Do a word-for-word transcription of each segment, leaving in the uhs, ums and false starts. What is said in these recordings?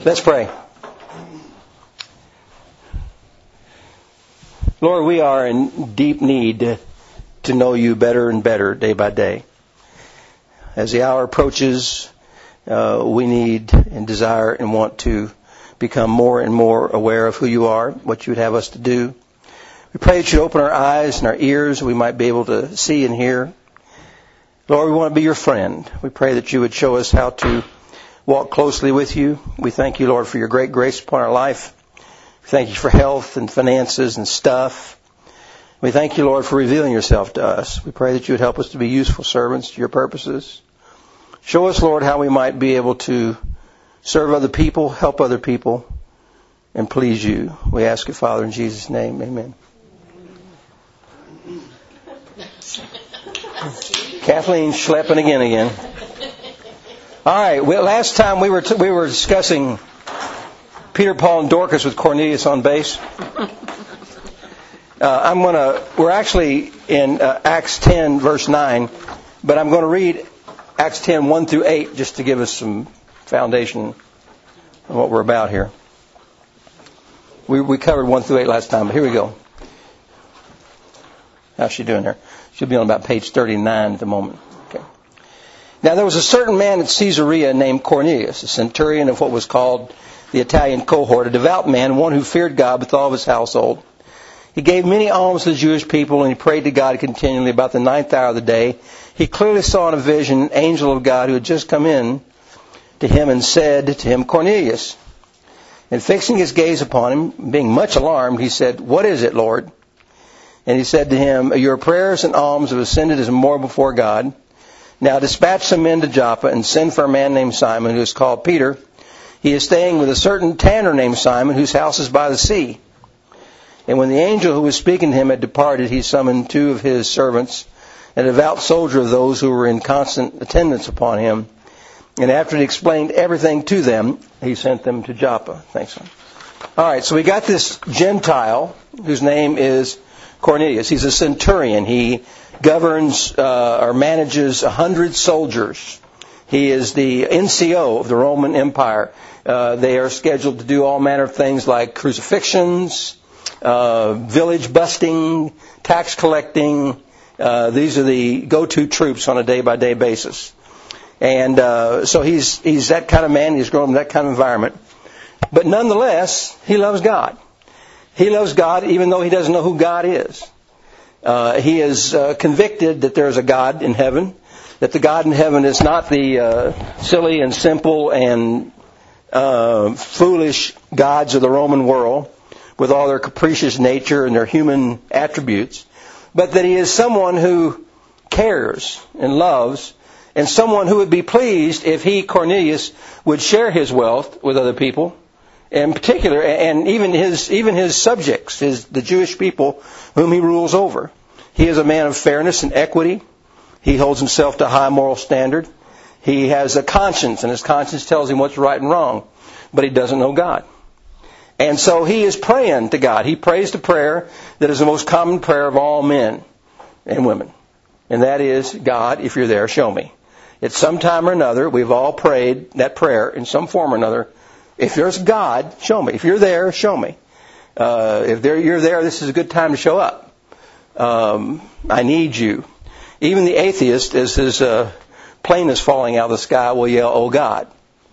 Let's pray. Lord, we are in deep need to know you better and better day by day. As the hour approaches, uh, we need and desire and want to become more and more aware of who you are, what you would have us to do. We pray that you open our eyes and our ears, we might be able to see and hear. Lord, we want to be your friend. We pray that you would show us how to walk closely with you. We thank you, Lord, for your great grace upon our life. We thank you for health and finances and stuff. We thank you, Lord, for revealing yourself to us. We pray that you would help us to be useful servants to your purposes. Show us, Lord, how we might be able to serve other people, help other people, and please you. We ask it, Father, in Jesus' name. Amen. Kathleen schlepping again again. All right. Well, last time we were t- we were discussing Peter, Paul, and Dorcas with Cornelius on bass. Uh, I'm gonna. We're actually in uh, Acts ten, verse nine, but I'm going to read Acts ten, one through eight, just to give us some foundation on what we're about here. We we covered one through eight last time, but here we go. How's she doing there? She'll be on about page thirty-nine at the moment. Okay. Now there was a certain man at Caesarea named Cornelius, a centurion of what was called the Italian cohort, a devout man, one who feared God with all of his household. He gave many alms to the Jewish people, and he prayed to God continually. About the ninth hour of the day, he clearly saw in a vision an angel of God who had just come in to him and said to him, Cornelius. And fixing his gaze upon him, being much alarmed, he said, What is it, Lord? And he said to him, Your prayers and alms have ascended as more before God. Now dispatch some men to Joppa and send for a man named Simon, who is called Peter. He is staying with a certain tanner named Simon, whose house is by the sea. And when the angel who was speaking to him had departed, he summoned two of his servants, a devout soldier of those who were in constant attendance upon him. And after he explained everything to them, he sent them to Joppa. Thanks, son. All right, so we got this Gentile whose name is Cornelius. He's a centurion. He governs uh, or manages a hundred soldiers. He is the N C O of the Roman Empire. Uh, they are scheduled to do all manner of things like crucifixions, uh, village busting, tax collecting. Uh, these are the go-to troops on a day-by-day basis. And uh, so he's he's that kind of man. He's grown in that kind of environment. But nonetheless, he loves God. He loves God even though he doesn't know who God is. Uh, he is uh, convicted that there is a God in heaven, that the God in heaven is not the uh, silly and simple and uh, foolish gods of the Roman world with all their capricious nature and their human attributes, but that he is someone who cares and loves, and someone who would be pleased if he, Cornelius, would share his wealth with other people. In particular, and even his even his subjects, his the Jewish people whom he rules over. He is a man of fairness and equity. He holds himself to a high moral standard. He has a conscience, and his conscience tells him what's right and wrong. But he doesn't know God. And so he is praying to God. He prays the prayer that is the most common prayer of all men and women. And that is, God, if you're there, show me. At some time or another, we've all prayed that prayer in some form or another. If there's God, show me. If you're there, show me. Uh, if there, you're there, this is a good time to show up. Um, I need you. Even the atheist, as his uh, plane is falling out of the sky, will yell, "Oh God,"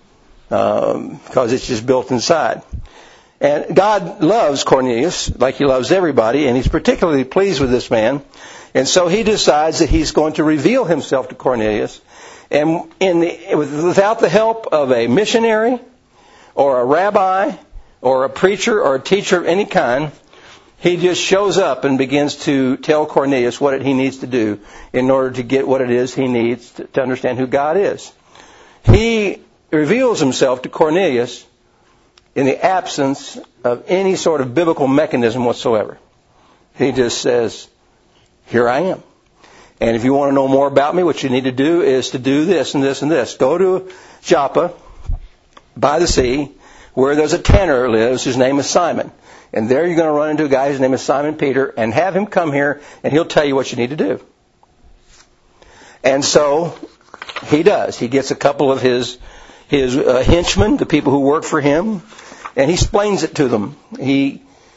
um, because it's just built inside. And God loves Cornelius like he loves everybody, and he's particularly pleased with this man. And so he decides that he's going to reveal himself to Cornelius, and in the, without the help of a missionary, or a rabbi, or a preacher, or a teacher of any kind, he just shows up and begins to tell Cornelius what he needs to do in order to get what it is he needs to, to understand who God is. He reveals himself to Cornelius in the absence of any sort of biblical mechanism whatsoever. He just says, here I am. And if you want to know more about me, what you need to do is to do this and this and this. Go to Joppa, by the sea, where there's a tanner lives whose name is Simon. And there you're going to run into a guy whose name is Simon Peter, and have him come here, and he'll tell you what you need to do. And so he does. He gets a couple of his his uh, henchmen, the people who work for him, and he explains it to them. He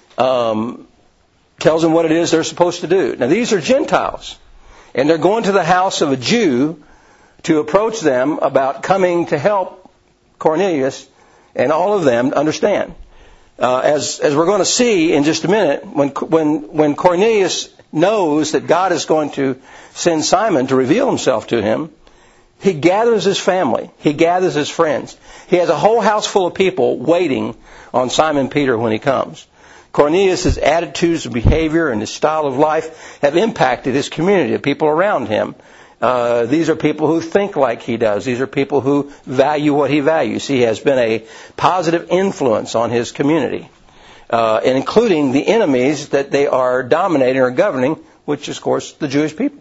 um, tells them what it is they're supposed to do. Now, these are Gentiles, and they're going to the house of a Jew to approach them about coming to help Cornelius, and all of them understand. Uh, as as we're going to see in just a minute, when when when Cornelius knows that God is going to send Simon to reveal himself to him, he gathers his family. He gathers his friends. He has a whole house full of people waiting on Simon Peter when he comes. Cornelius' attitudes and behavior and his style of life have impacted his community, the people around him. Uh, these are people who think like he does. These are people who value what he values. He has been a positive influence on his community, uh, and including the enemies that they are dominating or governing, which is, of course, the Jewish people.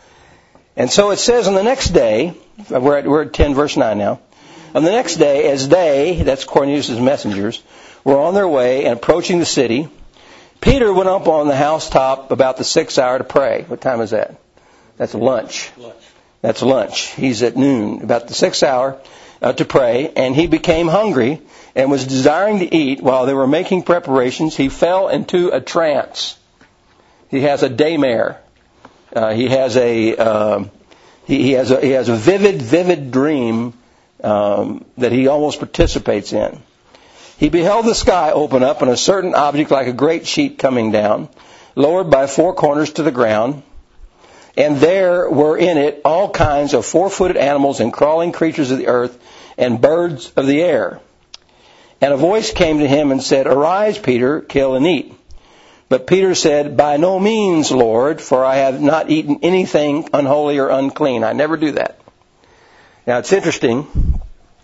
And so it says on the next day, we're at, we're at ten verse nine now, on the next day, as they, that's Cornelius' messengers, were on their way and approaching the city, Peter went up on the housetop about the sixth hour to pray. What time is that? That's lunch. lunch. That's lunch. He's at noon, about the sixth hour, uh, to pray. And he became hungry and was desiring to eat. While they were making preparations, he fell into a trance. He has a daymare. Uh, he has a uh, he, he has a he has a vivid, vivid dream um, that he almost participates in. He beheld the sky open up and a certain object like a great sheet coming down, lowered by four corners to the ground. And there were in it all kinds of four-footed animals and crawling creatures of the earth and birds of the air. And a voice came to him and said, "Arise, Peter, kill and eat." But Peter said, "By no means, Lord, for I have not eaten anything unholy or unclean." I never do that. Now, it's interesting.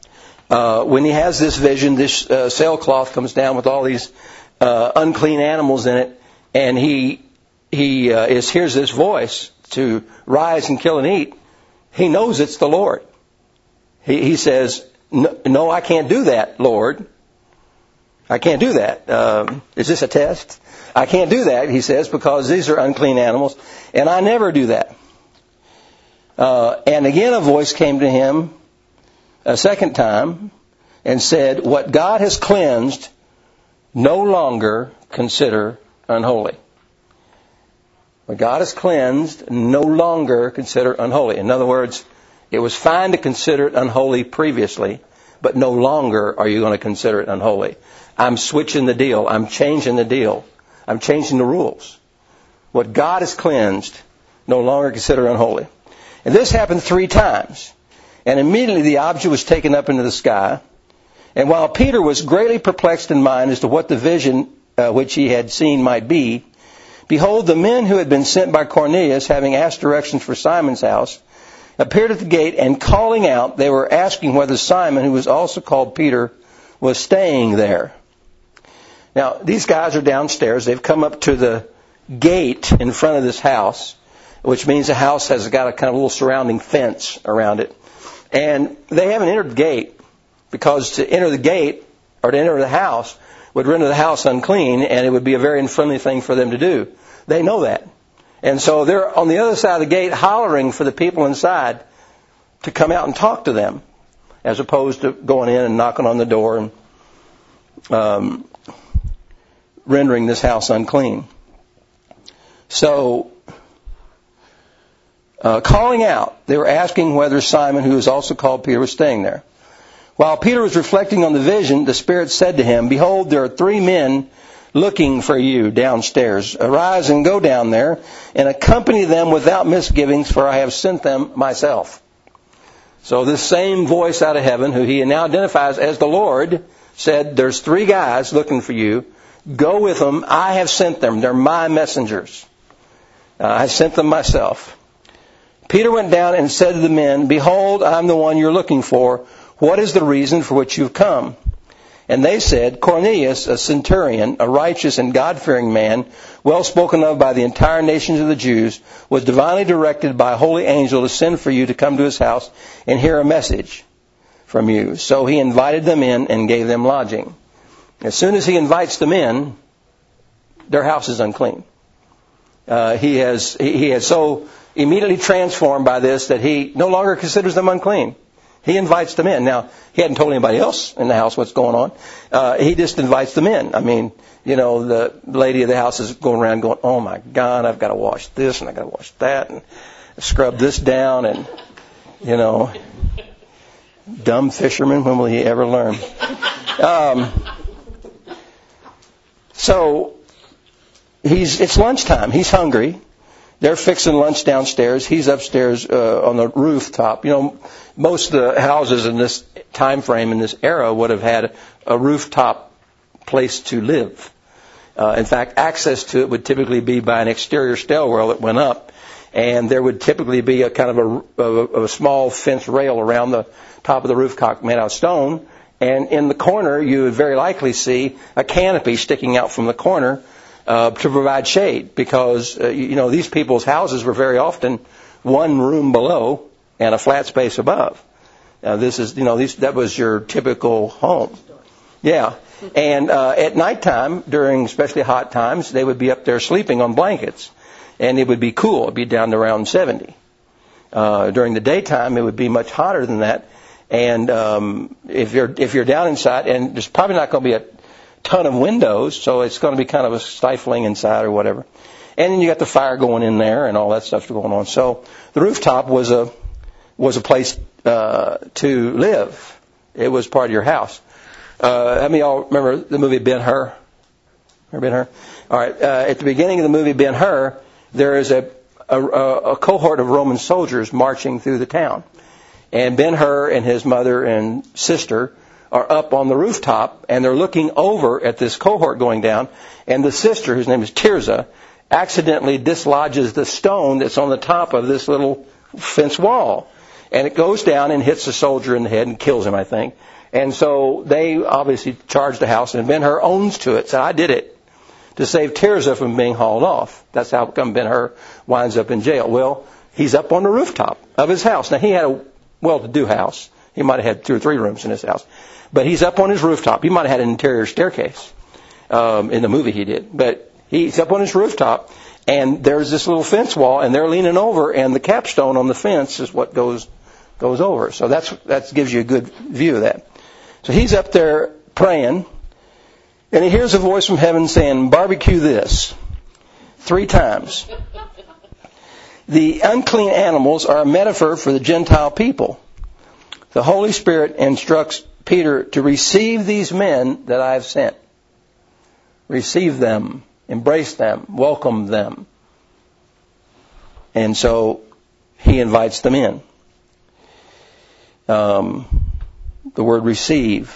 Uh, when he has this vision, this uh, sailcloth comes down with all these uh, unclean animals in it, and he he uh, is hears this voice to rise and kill and eat. He knows it's the Lord. He, he says, no, no, I can't do that, Lord. I can't do that. Um, is this a test? I can't do that, he says, because these are unclean animals, and I never do that. Uh, and again a voice came to him a second time and said, "What God has cleansed, no longer consider unholy." What God has cleansed, no longer consider unholy. In other words, it was fine to consider it unholy previously, but no longer are you going to consider it unholy. I'm switching the deal. I'm changing the deal. I'm changing the rules. What God has cleansed, no longer consider unholy. And this happened three times. And immediately the object was taken up into the sky. And while Peter was greatly perplexed in mind as to what the vision uh, which he had seen might be, behold, the men who had been sent by Cornelius, having asked directions for Simon's house, appeared at the gate, and calling out, they were asking whether Simon, who was also called Peter, was staying there. Now, these guys are downstairs. They've come up to the gate in front of this house, which means the house has got a kind of little surrounding fence around it. And they haven't entered the gate, because to enter the gate or to enter the house would render the house unclean, and it would be a very unfriendly thing for them to do. They know that. And so they're on the other side of the gate hollering for the people inside to come out and talk to them, as opposed to going in and knocking on the door and um, rendering this house unclean. So, uh, calling out, they were asking whether Simon, who is also called Peter, was staying there. While Peter was reflecting on the vision, the Spirit said to him, "Behold, there are three men looking for you downstairs. Arise and go down there and accompany them without misgivings, for I have sent them myself." So this same voice out of heaven, who he now identifies as the Lord, said, "There's three guys looking for you. Go with them. I have sent them. They're my messengers. Uh, I sent them myself." Peter went down and said to the men, "Behold, I'm the one you're looking for. What is the reason for which you've come?" And they said, "Cornelius, a centurion, a righteous and God-fearing man, well spoken of by the entire nations of the Jews, was divinely directed by a holy angel to send for you to come to his house and hear a message from you." So he invited them in and gave them lodging. As soon as he invites them in, their house is unclean. Uh, he has he has so immediately transformed by this that he no longer considers them unclean. He invites them in. Now, he hadn't told anybody else in the house what's going on. Uh, he just invites them in. I mean, you know, the lady of the house is going around going, oh, my God, I've got to wash this and I've got to wash that and scrub this down. And, you know, dumb fisherman, when will he ever learn? Um, so he's it's lunchtime. He's hungry. They're fixing lunch downstairs. He's upstairs uh, on the rooftop. You know, most of the houses in this time frame, in this era, would have had a rooftop place to live. Uh, in fact, access to it would typically be by an exterior stairwell that went up, and there would typically be a kind of a, a, a small fence rail around the top of the rooftop made out of stone. And in the corner, you would very likely see a canopy sticking out from the corner Uh, to provide shade, because uh, you know these people's houses were very often one room below and a flat space above. Now this is you know these that was your typical home, yeah. And uh, at nighttime, during especially hot times, they would be up there sleeping on blankets, and it would be cool. It'd be down to around seventy. Uh, during the daytime, it would be much hotter than that. And um, if you're if you're down inside, and there's probably not going to be a ton of windows, so it's going to be kind of a stifling inside or whatever. And then you got the fire going in there and all that stuff going on. So the rooftop was a was a place uh, to live. It was part of your house. Uh, how many of y'all remember the movie Ben-Hur? Remember Ben-Hur? All right. Uh, at the beginning of the movie Ben-Hur, there is a, a, a cohort of Roman soldiers marching through the town. And Ben-Hur and his mother and sister are up on the rooftop, and they're looking over at this cohort going down, and the sister, whose name is Tirzah, accidentally dislodges the stone that's on the top of this little fence wall. And it goes down and hits the soldier in the head and kills him, I think. And so they obviously charged the house, and Ben-Hur owns to it, said, I did it to save Tirzah from being hauled off. That's how come Ben-Hur winds up in jail. Well, he's up on the rooftop of his house. Now, he had a well-to-do house. He might have had two or three rooms in his house. But he's up on his rooftop. He might have had an interior staircase. Um, in the movie he did. But he's up on his rooftop, and there's this little fence wall, and they're leaning over, and the capstone on the fence is what goes goes over. So that's that gives you a good view of that. So he's up there praying, and he hears a voice from heaven saying, barbecue this, three times. The unclean animals are a metaphor for the Gentile people. The Holy Spirit instructs Peter to receive these men that I have sent. Receive them, embrace them, welcome them. And so he invites them in. Um, the word receive.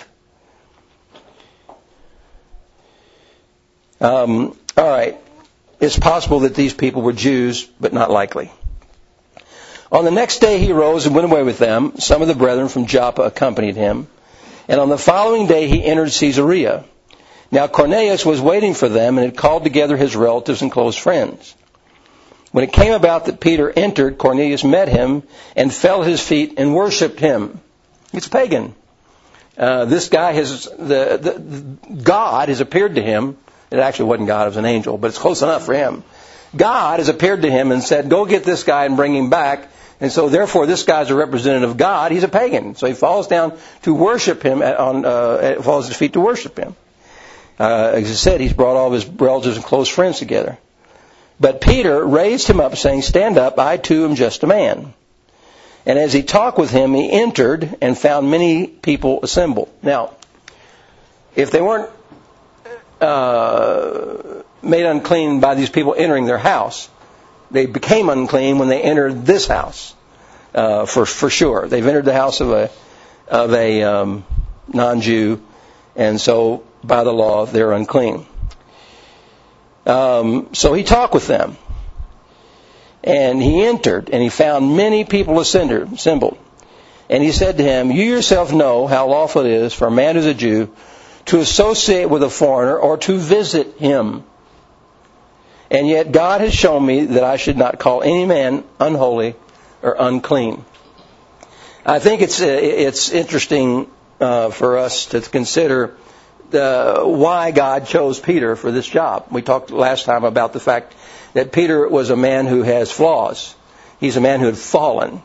Um, all right. It's possible that these people were Jews, but not likely. On the next day he rose and went away with them. Some of the brethren from Joppa accompanied him. And on the following day he entered Caesarea. Now Cornelius was waiting for them and had called together his relatives and close friends. When it came about that Peter entered, Cornelius met him and fell at his feet and worshipped him. He's a pagan. Uh, this guy has, the, the, the, God has appeared to him. It actually wasn't God, it was an angel, but it's close enough for him. God has appeared to him and said, go get this guy and bring him back. And so, therefore, this guy's a representative of God. He's a pagan. So he falls down to worship him, on, uh, falls at his feet to worship him. Uh, as I said, he's brought all of his relatives and close friends together. But Peter raised him up, saying, stand up, I too am just a man. And as he talked with him, he entered and found many people assembled. Now, if they weren't uh, made unclean by these people entering their house, they became unclean when they entered this house, uh, for for sure. They've entered the house of a of a um, non-Jew, and so by the law they're unclean. Um, so he talked with them, and he entered, and he found many people assembled. And he said to him, you yourself know how lawful it is for a man who's a Jew to associate with a foreigner or to visit him. And yet God has shown me that I should not call any man unholy or unclean. I think it's it's interesting uh, for us to consider the, why God chose Peter for this job. We talked last time about the fact that Peter was a man who has flaws. He's a man who had fallen.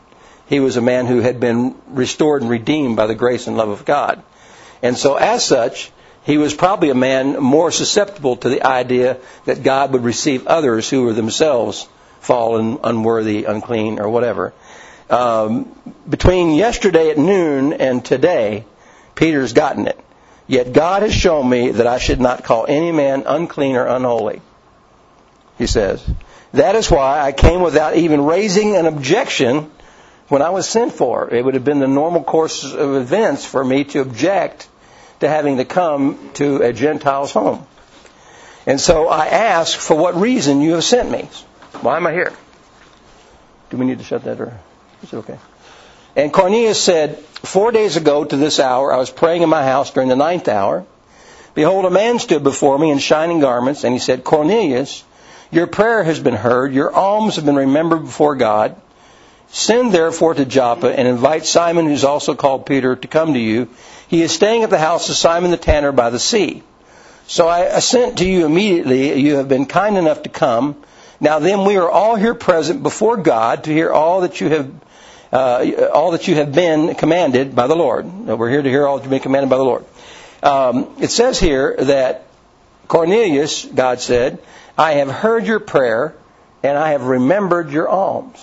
He was a man who had been restored and redeemed by the grace and love of God. And so as such, he was probably a man more susceptible to the idea that God would receive others who were themselves fallen, unworthy, unclean, or whatever. Um, between yesterday at noon and today, Peter's gotten it. Yet God has shown me that I should not call any man unclean or unholy, he says. That is why I came without even raising an objection when I was sent for. It would have been the normal course of events for me to object to having to come to a Gentile's home. And so I ask, for what reason you have sent me? Why am I here? Do we need to shut that door? Is it okay? And Cornelius said, four days ago to this hour, I was praying in my house during the ninth hour. Behold, a man stood before me in shining garments, and he said, Cornelius, your prayer has been heard. Your alms have been remembered before God. Send therefore to Joppa and invite Simon, who's also called Peter, to come to you. He is staying at the house of Simon the tanner by the sea. So I sent to you immediately. You have been kind enough to come. Now then, we are all here present before God to hear all that you have Uh, all that you have been commanded by the Lord. We're here to hear all that you've been commanded by the Lord. Um, it says here that Cornelius, God said, I have heard your prayer and I have remembered your alms.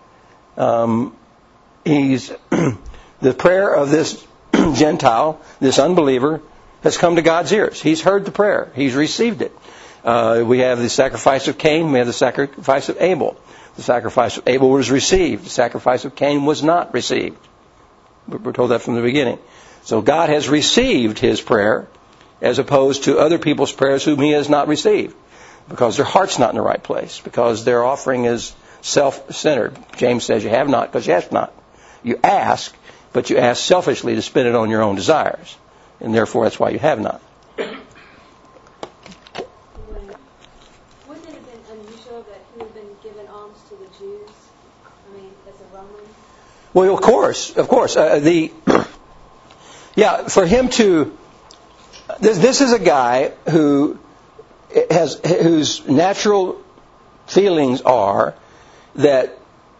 Um, he's the prayer of this Gentile, this unbeliever, has come to God's ears. He's heard the prayer. He's received it. Uh, we have the sacrifice of Cain. We have the sacrifice of Abel. The sacrifice of Abel was received. The sacrifice of Cain was not received. We're told that from the beginning. So God has received his prayer as opposed to other people's prayers whom he has not received because their heart's not in the right place, because their offering is self-centered. James says you have not because you ask not. You ask, but you ask selfishly to spend it on your own desires. And therefore that's why you have not. Well, of course, of course. Uh, the yeah, for him to this, this is a guy who has whose natural feelings are that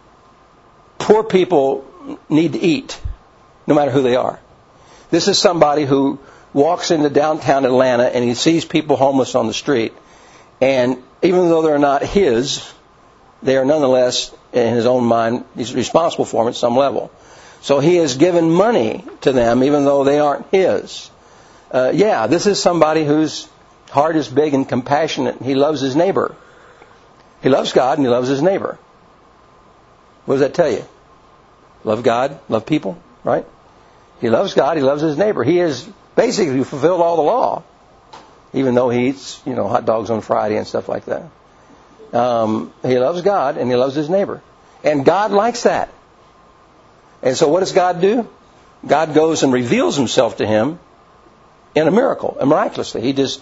poor people need to eat, no matter who they are. This is somebody who walks into downtown Atlanta and he sees people homeless on the street, and even though they're not his, they are nonetheless, in his own mind, he's responsible for them at some level. So he has given money to them even though they aren't his. Uh, yeah, this is somebody whose heart is big and compassionate, and he loves his neighbor. He loves God and he loves his neighbor. What does that tell you? Love God, love people, right? He loves God, he loves his neighbor. He has basically fulfilled all the law, even though he eats, you know, hot dogs on Friday and stuff like that. Um, he loves God and he loves his neighbor. And God likes that. And so what does God do? God goes and reveals himself to him in a miracle, and miraculously. He just,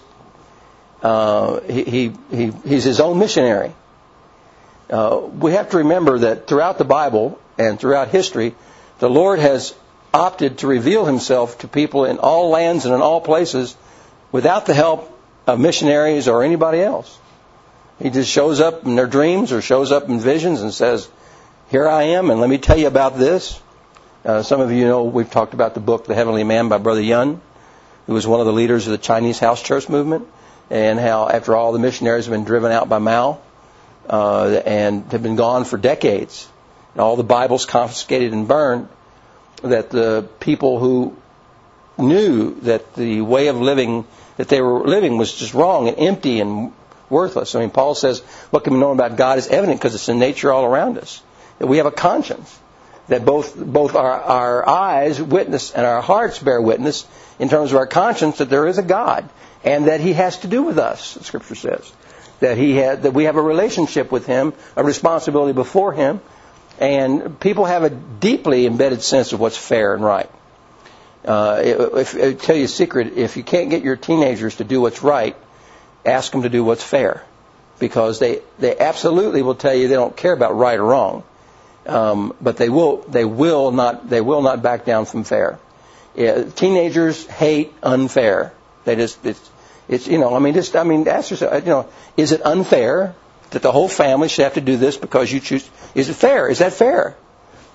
uh, he, he, he, he's his own missionary. Uh, we have to remember that throughout the Bible and throughout history, the Lord has opted to reveal himself to people in all lands and in all places without the help of missionaries or anybody else. He just shows up in their dreams or shows up in visions and says, here I am, and let me tell you about this. Uh, some of you know we've talked about the book, The Heavenly Man by Brother Yun, who was one of the leaders of the Chinese house church movement, and how after all the missionaries have been driven out by Mao uh, and have been gone for decades, and all the Bibles confiscated and burned, that the people who knew that the way of living that they were living was just wrong and empty and worthless. I mean, Paul says, what can be known about God is evident because it's in nature all around us. That we have a conscience. That both both our, our eyes witness and our hearts bear witness in terms of our conscience that there is a God. And that He has to do with us, the Scripture says. That He had, that we have a relationship with Him, a responsibility before Him. And people have a deeply embedded sense of what's fair and right. Uh, if, if, I'll tell you a secret, if you can't get your teenagers to do what's right, ask them to do what's fair, because they, they absolutely will tell you they don't care about right or wrong, um, but they will they will not they will not back down from fair. Yeah, teenagers hate unfair. They just it's it's you know I mean just I mean ask yourself, you know, is it unfair that the whole family should have to do this because you choose? Is it fair? Is that fair?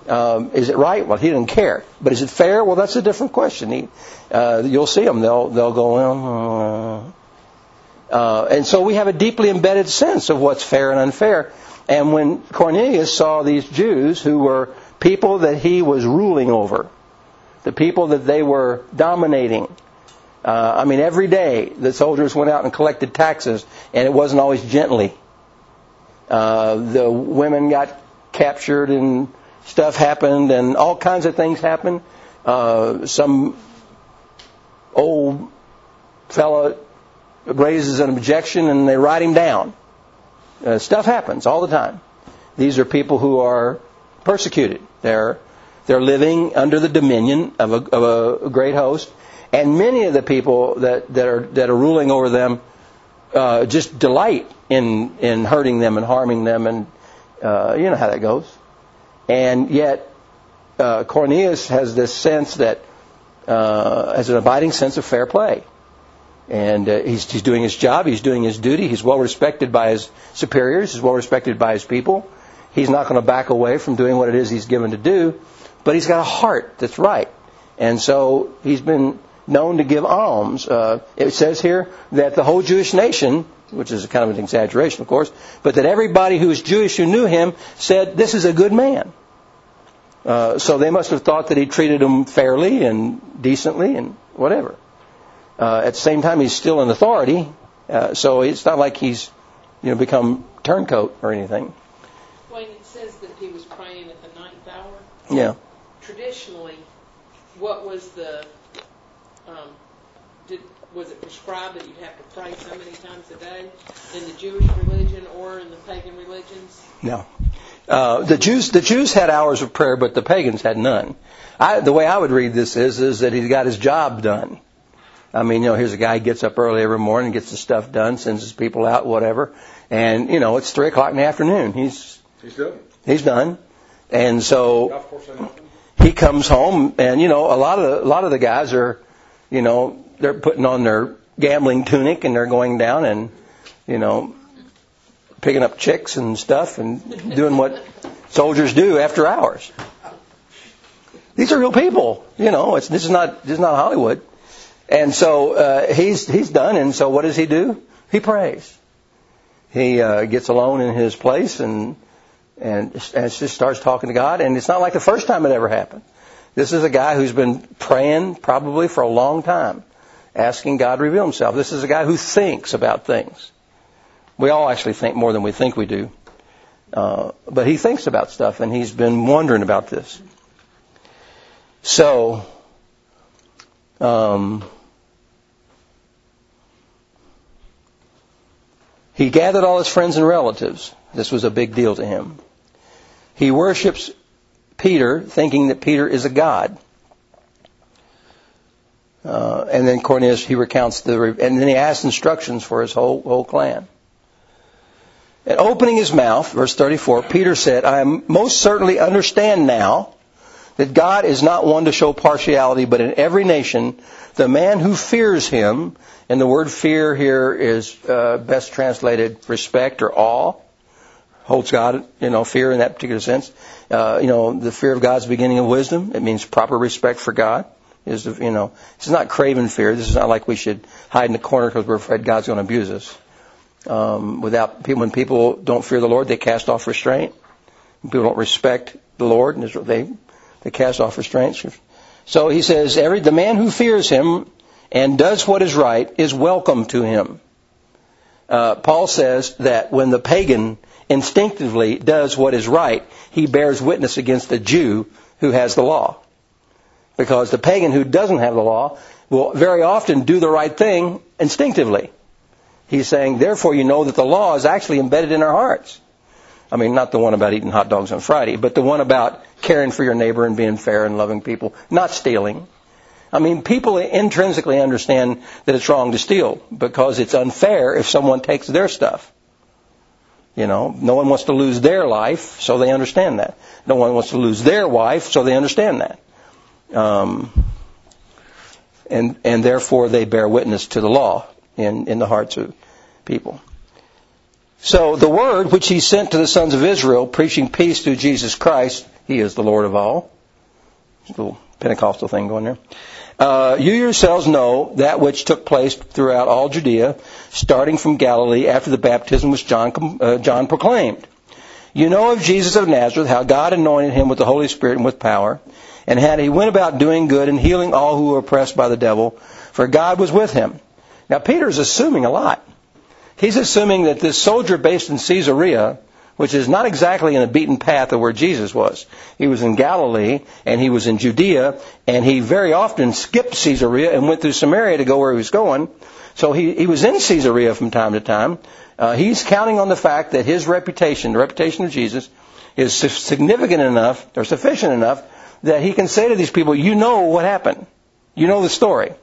Um, is it right? Well, he didn't care. But is it fair? Well, that's a different question. He, uh, you'll see them. They'll they'll go, well, uh, uh, and so we have a deeply embedded sense of what's fair and unfair. And when Cornelius saw these Jews who were people that he was ruling over, the people that they were dominating, uh, I mean, every day the soldiers went out and collected taxes, and it wasn't always gently. Uh, the women got captured and stuff happened, and all kinds of things happened. Uh, some old fella raises an objection, and they write him down. Uh, stuff happens all the time. These are people who are persecuted. They're they're living under the dominion of a, of a great host, and many of the people that, that are that are ruling over them uh, just delight in in hurting them and harming them, and uh, you know how that goes. And yet, uh, Cornelius has this sense that, uh, has an abiding sense of fair play. And uh, he's, he's doing his job, he's doing his duty, he's well respected by his superiors, he's well respected by his people. He's not going to back away from doing what it is he's given to do, but he's got a heart that's right. And so he's been known to give alms. Uh, it says here that the whole Jewish nation, which is kind of an exaggeration, of course, but that everybody who was Jewish who knew him said, this is a good man. Uh, so they must have thought that he treated them fairly and decently and whatever. Uh, at the same time, he's still in authority, uh, so it's not like he's, you know, become turncoat or anything. Wayne, it says that he was praying at the ninth hour. Yeah. Traditionally, what was the, um, did was it prescribed that you'd have to pray so many times a day in the Jewish religion or in the pagan religions? No. Uh, the Jews the Jews had hours of prayer, but the pagans had none. I, the way I would read this is, is that he got his job done. I mean, you know, here's a guy who gets up early every morning, gets the stuff done, sends his people out, whatever. And, you know, it's three o'clock in the afternoon. He's He's done. He's done. And so he comes home, and, you know, a lot of the, a lot of the guys are, you know, they're putting on their gambling tunic and they're going down and, you know, picking up chicks and stuff and doing what soldiers do after hours. These are real people, you know. It's this is not this is not Hollywood. And so uh, he's he's done. And so what does he do? He prays. He uh, gets alone in his place and and and just starts talking to God. And it's not like the first time it ever happened. This is a guy who's been praying probably for a long time, asking God to reveal himself. This is a guy who thinks about things. We all actually think more than we think we do. Uh, but he thinks about stuff, and he's been wondering about this. So, um, he gathered all his friends and relatives. This was a big deal to him. He worships Peter, thinking that Peter is a god. Uh, and then Cornelius, he recounts the, and then he asks instructions for his whole whole clan. And opening his mouth, verse thirty-four, Peter said, I most certainly understand now that God is not one to show partiality, but in every nation, the man who fears him, and the word fear here is uh, best translated respect or awe, holds God, you know, fear in that particular sense. Uh, you know, the fear of God's beginning of wisdom. It means proper respect for God. Is you know, this is not craven fear. This is not like we should hide in the corner because we're afraid God's going to abuse us. Um, without when people don't fear the Lord, they cast off restraint. When people don't respect the Lord, and they they cast off restraint. So he says, every the man who fears him and does what is right is welcome to him. Uh, Paul says that when the pagan instinctively does what is right, he bears witness against the Jew who has the law. Because the pagan who doesn't have the law will very often do the right thing instinctively. He's saying, therefore you know that the law is actually embedded in our hearts. I mean, not the one about eating hot dogs on Friday, but the one about caring for your neighbor and being fair and loving people, not stealing. I mean, people intrinsically understand that it's wrong to steal because it's unfair if someone takes their stuff. You know, no one wants to lose their life, so they understand that. No one wants to lose their wife, so they understand that. Um, and and therefore they bear witness to the law in, in the hearts of people. So the word which he sent to the sons of Israel, preaching peace through Jesus Christ, He is the Lord of all. A little Pentecostal thing going there. Uh, you yourselves know that which took place throughout all Judea, starting from Galilee after the baptism which John, uh, John proclaimed. You know of Jesus of Nazareth, how God anointed him with the Holy Spirit and with power, and how he went about doing good and healing all who were oppressed by the devil, for God was with him. Now, Peter's assuming a lot. He's assuming that this soldier based in Caesarea, which is not exactly in a beaten path of where Jesus was. He was in Galilee, and he was in Judea, and he very often skipped Caesarea and went through Samaria to go where he was going. So he, he was in Caesarea from time to time. Uh, he's counting on the fact that his reputation, the reputation of Jesus, is significant enough, or sufficient enough, that he can say to these people, you know what happened. You know the story.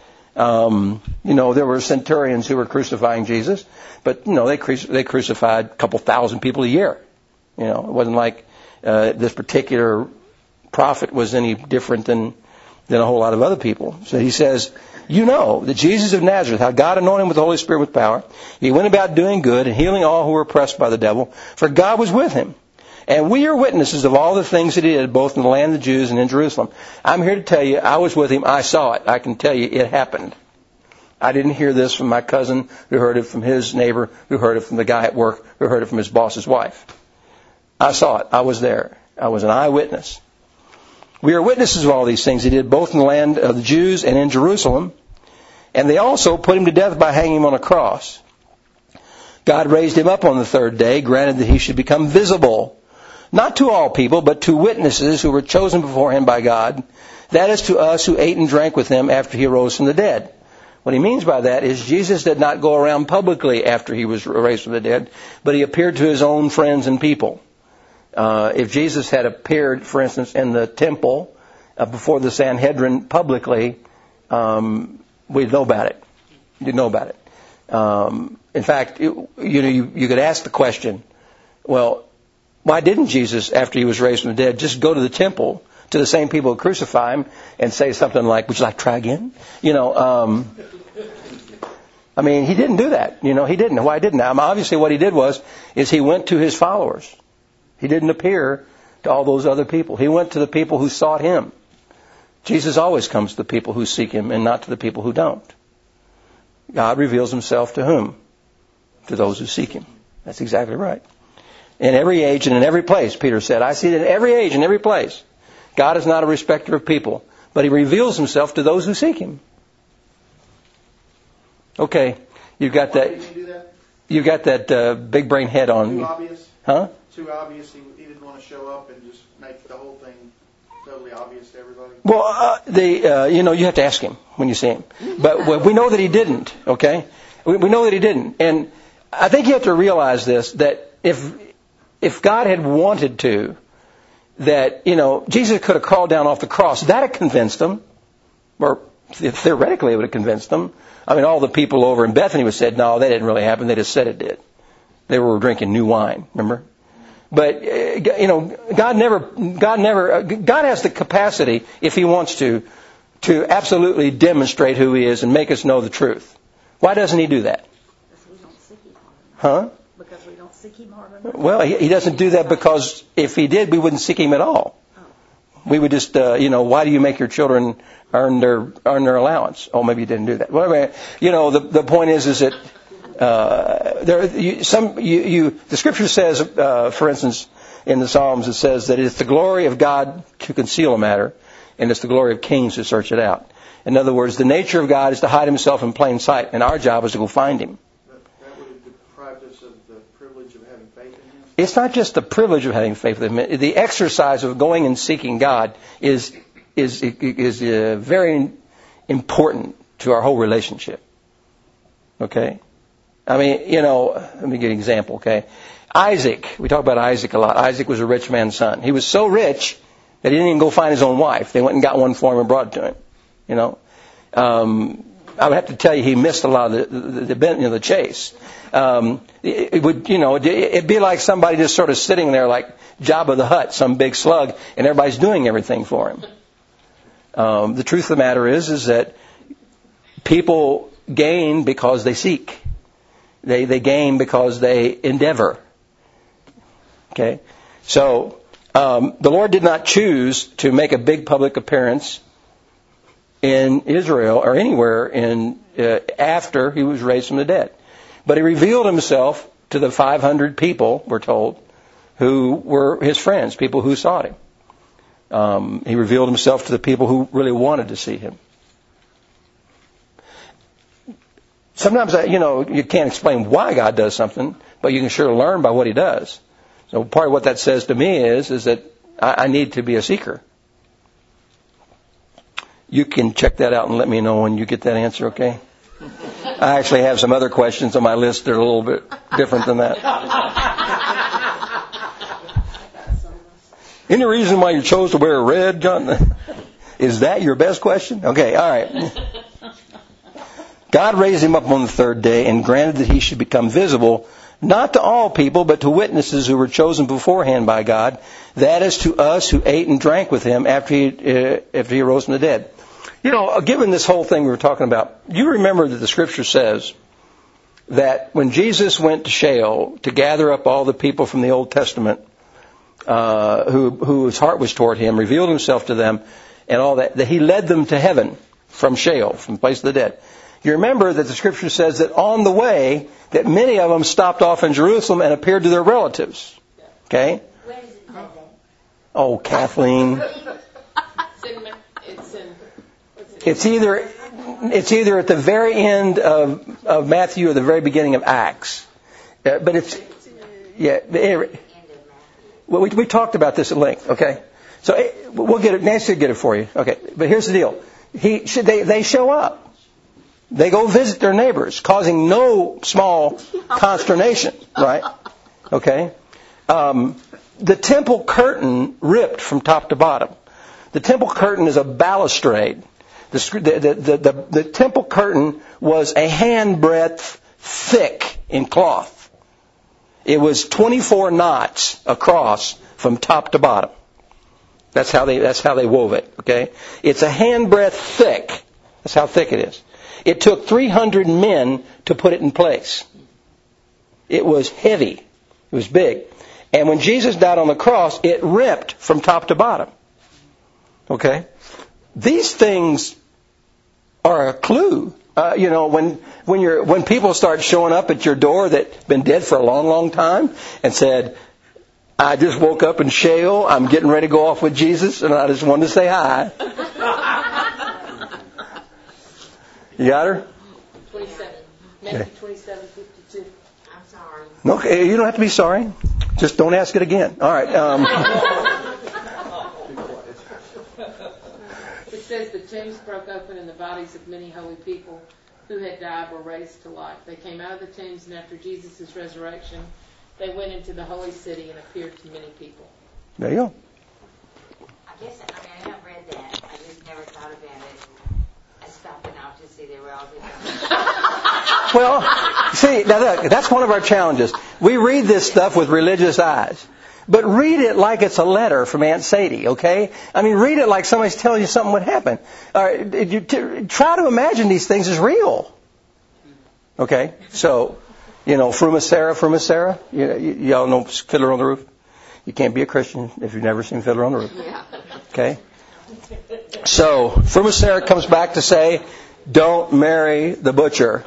Um, you know, there were centurions who were crucifying Jesus, but, you know, they, cru- they crucified a couple thousand people a year. You know, it wasn't like uh, this particular prophet was any different than, than a whole lot of other people. So he says, you know that Jesus of Nazareth, how God anointed him with the Holy Spirit with power. He went about doing good and healing all who were oppressed by the devil, for God was with him. And we are witnesses of all the things that he did, both in the land of the Jews and in Jerusalem. I'm here to tell you, I was with him. I saw it. I can tell you it happened. I didn't hear this from my cousin who heard it from his neighbor, who heard it from the guy at work, who heard it from his boss's wife. I saw it. I was there. I was an eyewitness. We are witnesses of all these things he did, both in the land of the Jews and in Jerusalem. And they also put him to death by hanging him on a cross. God raised him up on the third day, granted that he should become visible, not to all people, but to witnesses who were chosen before him by God. That is to us who ate and drank with him after he arose from the dead. What he means by that is Jesus did not go around publicly after he was raised from the dead, but he appeared to his own friends and people. Uh, if Jesus had appeared, for instance, in the temple uh, before the Sanhedrin publicly, um, we'd know about it. You'd know about it. Um, in fact, you, you know, you, you could ask the question, well, why didn't Jesus, after he was raised from the dead, just go to the temple to the same people who crucify him and say something like, would you like to try again? You know, um, I mean, he didn't do that. You know, he didn't. Why didn't? Now, obviously what he did was, is he went to his followers. He didn't appear to all those other people. He went to the people who sought him. Jesus always comes to the people who seek him and not to the people who don't. God reveals himself to whom? To those who seek him. That's exactly right. In every age and in every place, Peter said. I see it in every age and every place. God is not a respecter of people, but he reveals himself to those who seek him. Okay, you've got that. that? You've got that uh, big brain head on. Too obvious. Huh? Too obvious. He, he didn't want to show up and just make the whole thing totally obvious to everybody. Well, uh, the uh, you know you have to ask him when you see him, but well, we know that he didn't. Okay, we, we know that he didn't, and I think you have to realize this, that if if God had wanted to, that, you know, Jesus could have crawled down off the cross. That had convinced them. Or theoretically it would have convinced them. I mean, all the people over in Bethany would have said, no, that didn't really happen. They just said it did. They were drinking new wine, remember? But, you know, God never, God never, God has the capacity, if he wants to, to absolutely demonstrate who he is and make us know the truth. Why doesn't he do that? Because we don't seek him hard enough. Huh? Because we don't seek him hard enough. Well, he, he doesn't do that because if he did, we wouldn't seek him at all. Oh. We would just, uh, you know, why do you make your children earn their earn their allowance? Oh, maybe you didn't do that. Well, I mean, you know, the the point is, is that uh, there you, some you, you the scripture says, uh, for instance, in the Psalms, it says that it's the glory of God to conceal a matter, and it's the glory of kings to search it out. In other words, the nature of God is to hide himself in plain sight, and our job is to go find him. That would have deprived us of the privilege of having faith in him? It's not just the privilege of having faith in him. The exercise of going and seeking God is is is uh, very important to our whole relationship. Okay? I mean, you know, let me give you an example, okay? Isaac, we talk about Isaac a lot. Isaac was a rich man's son. He was so rich that he didn't even go find his own wife. They went and got one for him and brought it to him. You know, um, I would have to tell you he missed a lot of the the, the, you know, the chase. Um, it, it would, you know, it, it'd be like somebody just sort of sitting there like Jabba the Hutt, some big slug, and everybody's doing everything for him. Um, the truth of the matter is, is that people gain because they seek. They they gain because they endeavor. Okay, so Um, the Lord did not choose to make a big public appearance in Israel or anywhere in uh, after he was raised from the dead. But he revealed himself to the five hundred people, we're told, who were his friends, people who sought him. Um, he revealed himself to the people who really wanted to see him. Sometimes, you know, you can't explain why God does something, but you can sure learn by what he does. So part of what that says to me is, is that I, I need to be a seeker. You can check that out and let me know when you get that answer, okay? I actually have some other questions on my list that are a little bit different than that. Any reason why you chose to wear red, John? Is that your best question? Okay, all right. God raised him up on the third day and granted that he should become visible, not to all people, but to witnesses who were chosen beforehand by God. That is to us who ate and drank with him after he, uh, after he rose from the dead. You know, given this whole thing we were talking about, you remember that the Scripture says that when Jesus went to Sheol to gather up all the people from the Old Testament uh, who, whose heart was toward him, revealed himself to them, and all that, that he led them to heaven from Sheol, from the place of the dead. You remember that the Scripture says that on the way, that many of them stopped off in Jerusalem and appeared to their relatives. Okay? Where is it said that? Oh, Kathleen. It's in, what's it? It's either it's either at the very end of, of Matthew or the very beginning of Acts. Uh, but it's, yeah, anyway, well, we, we talked about this at length, okay? So it, we'll get it, Nancy will get it for you. Okay, but here's the deal. He, should they, they show up. They go visit their neighbors, causing no small consternation, right? Okay? Um, the temple curtain ripped from top to bottom. The temple curtain is a balustrade. The, the, the, the, the temple curtain was a handbreadth thick in cloth. It was twenty-four knots across from top to bottom. That's how they, that's how they wove it, okay? It's a handbreadth thick. That's how thick it is. It took three hundred men to put it in place. It was heavy. It was big. And when Jesus died on the cross, it ripped from top to bottom. Okay? These things are a clue. Uh, you know, when when you're when people start showing up at your door that've been dead for a long, long time and said, I just woke up in Sheol, I'm getting ready to go off with Jesus, and I just wanted to say hi. You got her? twenty-seven. Matthew twenty-seven fifty-two. I'm sorry. Okay, you don't have to be sorry. Just don't ask it again. All right. Um, it says the tombs broke open and the bodies of many holy people who had died were raised to life. They came out of the tombs, and after Jesus' resurrection, they went into the holy city and appeared to many people. There you go. I guess, I mean, I have read that. I just never thought about it. I stopped and out to see they were all different. Well, see, now look, that's one of our challenges. We read this stuff with religious eyes. But read it like it's a letter from Aunt Sadie, okay? I mean, read it like somebody's telling you something would happen. All right, you t- try to imagine these things as real. Okay? So, you know, Fruma Sarah, Fruma Sarah. You, you, y'all know Fiddler on the Roof? You can't be a Christian if you've never seen Fiddler on the Roof. Okay? So, Fruma Sarah comes back to say, don't marry the butcher.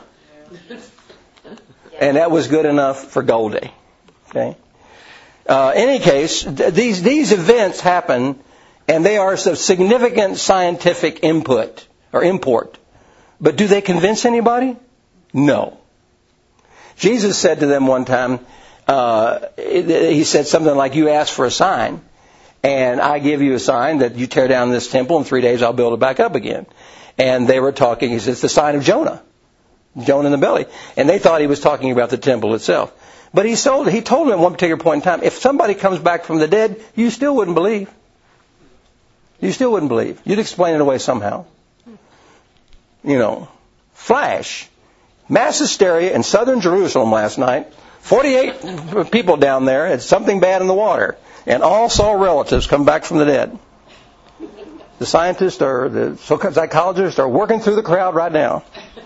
And that was good enough for Goldie. Okay? Uh, in any case, th- these these events happen, and they are of significant scientific input or import. But do they convince anybody? No. Jesus said to them one time, uh, he said something like, you ask for a sign, and I give you a sign that you tear down this temple, in three days I'll build it back up again. And they were talking, he says, it's the sign of Jonah. Jonah in the belly. And they thought he was talking about the temple itself. But he told, he told them at one particular point in time, if somebody comes back from the dead, you still wouldn't believe. You still wouldn't believe. You'd explain it away somehow. You know, flash. Mass hysteria in southern Jerusalem last night. forty-eight people down there had something bad in the water. And all saw relatives come back from the dead. The scientists or the so-called psychologists are working through the crowd right now.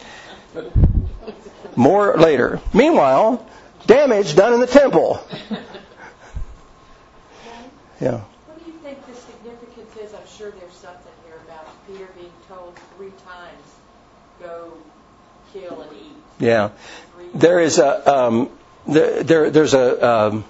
More later. Meanwhile, damage done in the temple. Yeah. go kill and eat. Yeah. There is a um, there, there there's a um,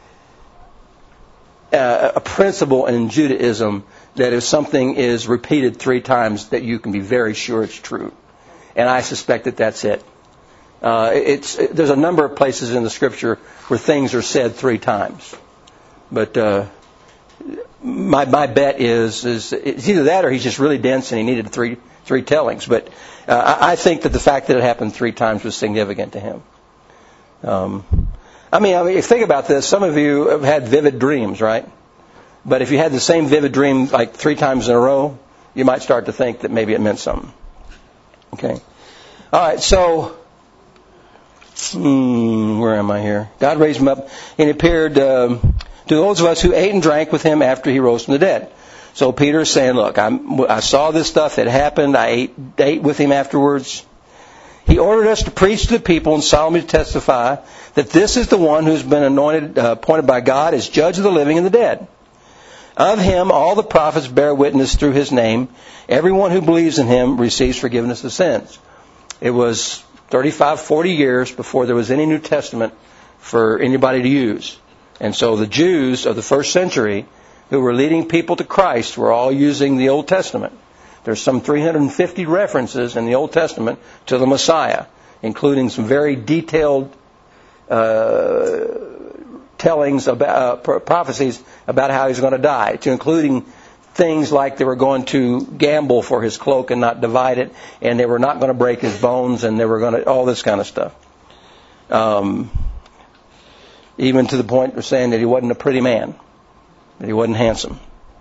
a, a principle in Judaism that if something is repeated three times, that you can be very sure it's true, and I suspect that that's it. Uh, it's it, there's a number of places in the Scripture where things are said three times, but uh, my my bet is is it's either that or he's just really dense and he needed three three tellings. But uh, I, I think that the fact that it happened three times was significant to him. Um, I mean, I mean, think about this. Some of you have had vivid dreams, right? But if you had the same vivid dream like three times in a row, you might start to think that maybe it meant something. Okay. All right. So. Hmm, where am I here? God raised him up and appeared um, to those of us who ate and drank with him after he rose from the dead. So Peter is saying, look, I'm, I saw this stuff that happened. I ate, ate with him afterwards. He ordered us to preach to the people and solemnly testify that this is the one who's been anointed, uh, appointed by God as judge of the living and the dead. Of him, all the prophets bear witness through his name. Everyone who believes in him receives forgiveness of sins. It was thirty-five, forty years before there was any New Testament for anybody to use. And so the Jews of the first century who were leading people to Christ were all using the Old Testament. There's some three hundred fifty references in the Old Testament to the Messiah, including some very detailed uh, tellings about uh, prophecies about how he's going to die, to including things like they were going to gamble for his cloak and not divide it, and they were not going to break his bones, and they were going to all this kind of stuff. Um, even to the point of saying that he wasn't a pretty man, that he wasn't handsome.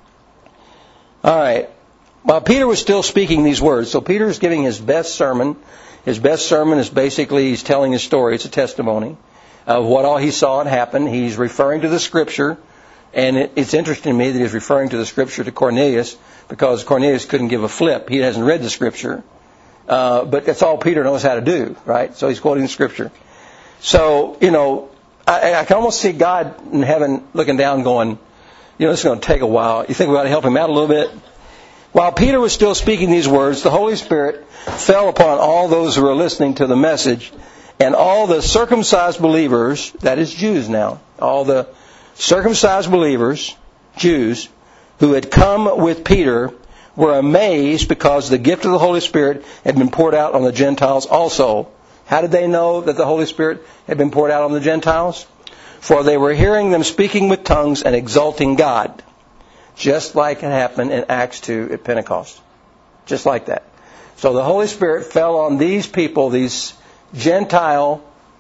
All right. While Peter was still speaking these words, so Peter is giving his best sermon. His best sermon is basically he's telling his story. It's a testimony of what all he saw and happened. He's referring to the Scripture. And it, it's interesting to me that he's referring to the Scripture to Cornelius, because Cornelius couldn't give a flip. He hasn't read the Scripture. Uh, but that's all Peter knows how to do, right? So he's quoting the Scripture. So, you know, I, I can almost see God in heaven looking down going, you know, this is going to take a while. You think we ought to help him out a little bit? While Peter was still speaking these words, the Holy Spirit fell upon all those who were listening to the message, and all the circumcised believers, that is Jews now, all the circumcised believers, Jews, who had come with Peter, were amazed because the gift of the Holy Spirit had been poured out on the Gentiles also. How did they know that the Holy Spirit had been poured out on the Gentiles? For they were hearing them speaking with tongues and exalting God. Just like it happened in Acts two at Pentecost. Just like that. So the Holy Spirit fell on these people, these Gentile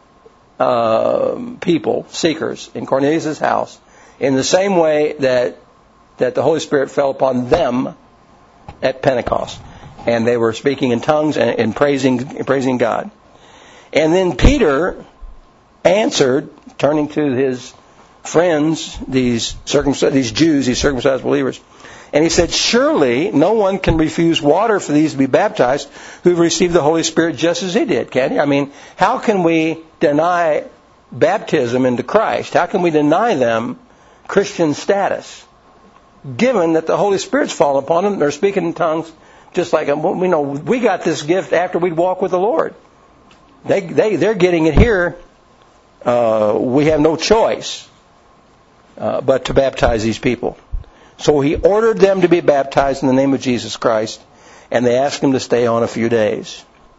uh, people, seekers, in Cornelius' house, in the same way that that the Holy Spirit fell upon them at Pentecost. And they were speaking in tongues and, and praising praising God. And then Peter answered, turning to his friends, these circumcised, these Jews, these circumcised believers, and he said, surely no one can refuse water for these to be baptized who've received the Holy Spirit just as he did, can he? I mean, how can we deny baptism into Christ? How can we deny them Christian status, given that the Holy Spirit's fallen upon them? They're speaking in tongues, just like we know we got this gift after we'd walk with the Lord. They they they're getting it here. Uh, we have no choice uh, but to baptize these people. So he ordered them to be baptized in the name of Jesus Christ, and they asked him to stay on a few days.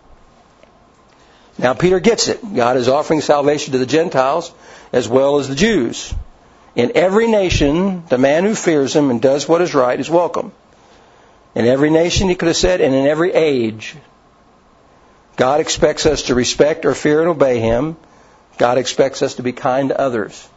Now Peter gets it. God is offering salvation to the Gentiles as well as the Jews. In every nation, the man who fears him and does what is right is welcome. In every nation, he could have said, and in every age. God expects us to respect or fear and obey him. God expects us to be kind to others.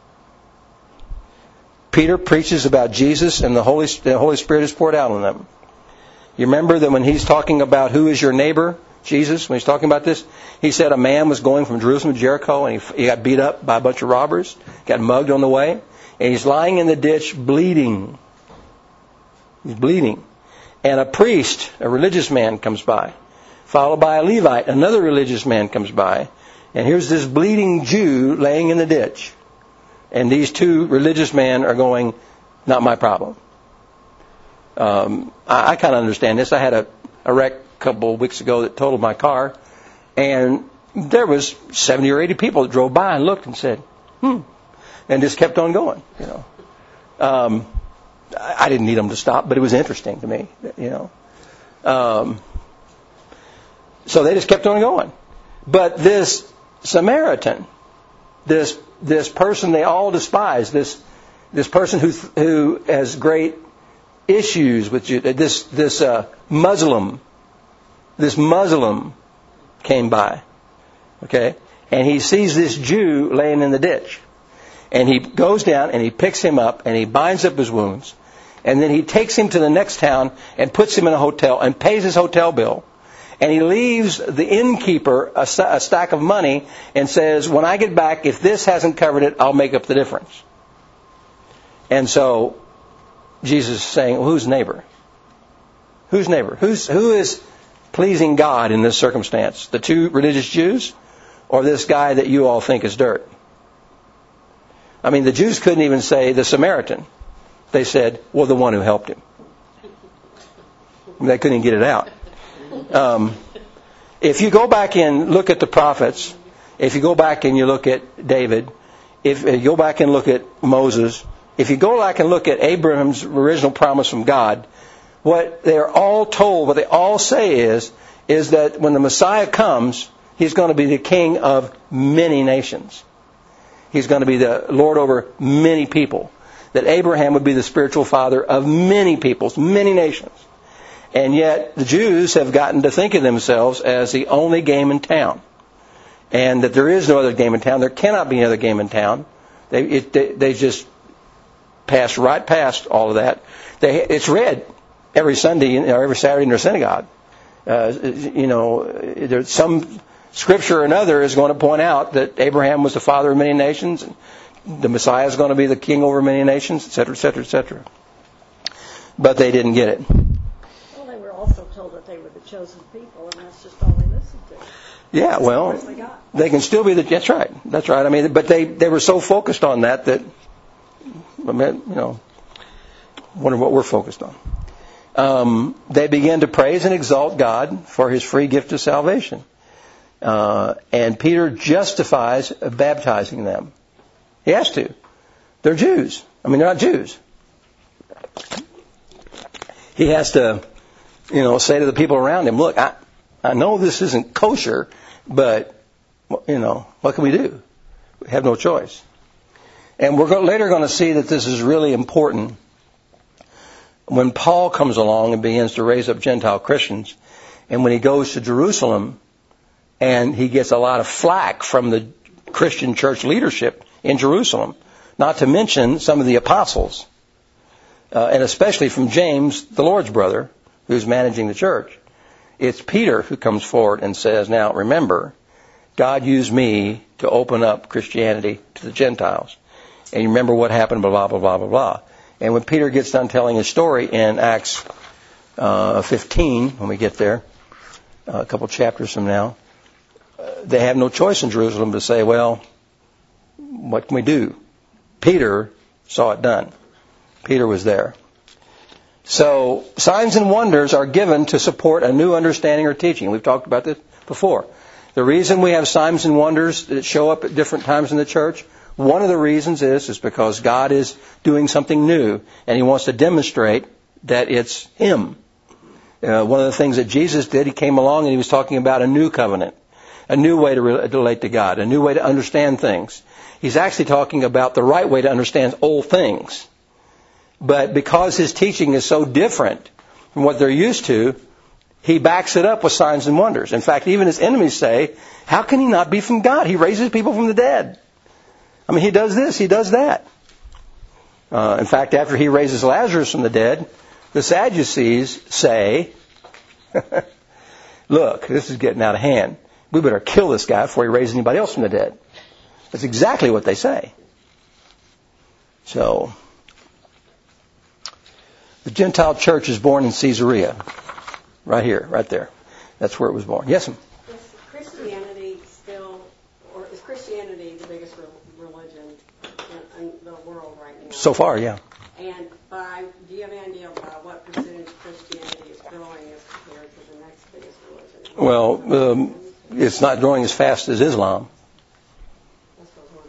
Peter preaches about Jesus, and the Holy, the Holy Spirit is poured out on them. You remember that when he's talking about who is your neighbor, Jesus, when he's talking about this, he said a man was going from Jerusalem to Jericho, and he, he got beat up by a bunch of robbers, got mugged on the way, and he's lying in the ditch bleeding. He's bleeding. And a priest, a religious man, comes by, followed by a Levite, another religious man comes by, and here's this bleeding Jew laying in the ditch. And these two religious men are going, not my problem. Um, I, I kind of understand this. I had a, a wreck a couple of weeks ago that totaled my car, and there was seventy or eighty people that drove by and looked and said, hmm, and just kept on going, you know. Um, I didn't need them to stop, but it was interesting to me, you know. Um, so they just kept on going. But this Samaritan, this this person they all despise, this this person who who has great issues with Judah, this this uh, Muslim, this Muslim came by, okay, and he sees this Jew laying in the ditch, and he goes down and he picks him up and he binds up his wounds, and then he takes him to the next town and puts him in a hotel and pays his hotel bill. And he leaves the innkeeper a, a stack of money and says, when I get back, if this hasn't covered it, I'll make up the difference. And so Jesus is saying, well, who's neighbor? Who's neighbor? Who's, who is pleasing God in this circumstance? The two religious Jews or this guy that you all think is dirt? I mean, the Jews couldn't even say the Samaritan. They said, well, the one who helped him. They couldn't even get it out. Um, if you go back and look at the prophets, if you go back and you look at David, if you go back and look at Moses, if you go back and look at Abraham's original promise from God, what they're all told, what they all say is, is that when the Messiah comes, he's going to be the king of many nations. He's going to be the Lord over many people. That Abraham would be the spiritual father of many peoples, many nations. And yet the Jews have gotten to think of themselves as the only game in town. And that there is no other game in town. There cannot be another game in town. They, it, they, they just passed right past all of that. They, it's read every Sunday or every Saturday in their synagogue. Uh, you know, there's some scripture or another is going to point out that Abraham was the father of many nations, and the Messiah is going to be the king over many nations, et cetera, et cetera, et cetera. But they didn't get it. Well, they were also told that they were the chosen people, and that's just all they listened to. Yeah, That's well, as far as they got. they can still be the. That's right. That's right. I mean, but they, they were so focused on that that, I mean, you know, wonder what we're focused on. Um, they began to praise and exalt God for His free gift of salvation, uh, and Peter justifies baptizing them. He has to. They're Jews. I mean, they're not Jews. He has to, you know, say to the people around him, look, I, I know this isn't kosher, but, you know, what can we do? We have no choice. And we're go- later going to see that this is really important when Paul comes along and begins to raise up Gentile Christians, and when he goes to Jerusalem and he gets a lot of flack from the Christian church leadership in Jerusalem, not to mention some of the apostles, uh, and especially from James, the Lord's brother, who's managing the church. It's Peter who comes forward and says, now remember, God used me to open up Christianity to the Gentiles. And you remember what happened, blah, blah, blah, blah, blah, blah. And when Peter gets done telling his story in Acts uh, fifteen, when we get there, uh, a couple chapters from now, uh, they have no choice in Jerusalem to say, well, what can we do? Peter saw it done. Peter was there. So signs and wonders are given to support a new understanding or teaching. We've talked about this before. The reason we have signs and wonders that show up at different times in the church, one of the reasons is, is because God is doing something new, and He wants to demonstrate that it's Him. Uh, one of the things that Jesus did, He came along and He was talking about a new covenant, a new way to relate to God, a new way to understand things. He's actually talking about the right way to understand old things. But because His teaching is so different from what they're used to, He backs it up with signs and wonders. In fact, even His enemies say, how can He not be from God? He raises people from the dead. I mean, He does this, He does that. Uh, in fact, after He raises Lazarus from the dead, the Sadducees say, look, this is getting out of hand. We better kill this guy before he raises anybody else from the dead. That's exactly what they say. So, the Gentile church is born in Caesarea. Right here, right there. That's where it was born. Yes, ma'am? Is Christianity still, or is Christianity the biggest re- religion in, in the world right now? So far, yeah. And by, do you have any idea about what percentage Christianity is growing as compared to the next biggest biggest religion. Well, um, it's not growing as fast as Islam. That's what I was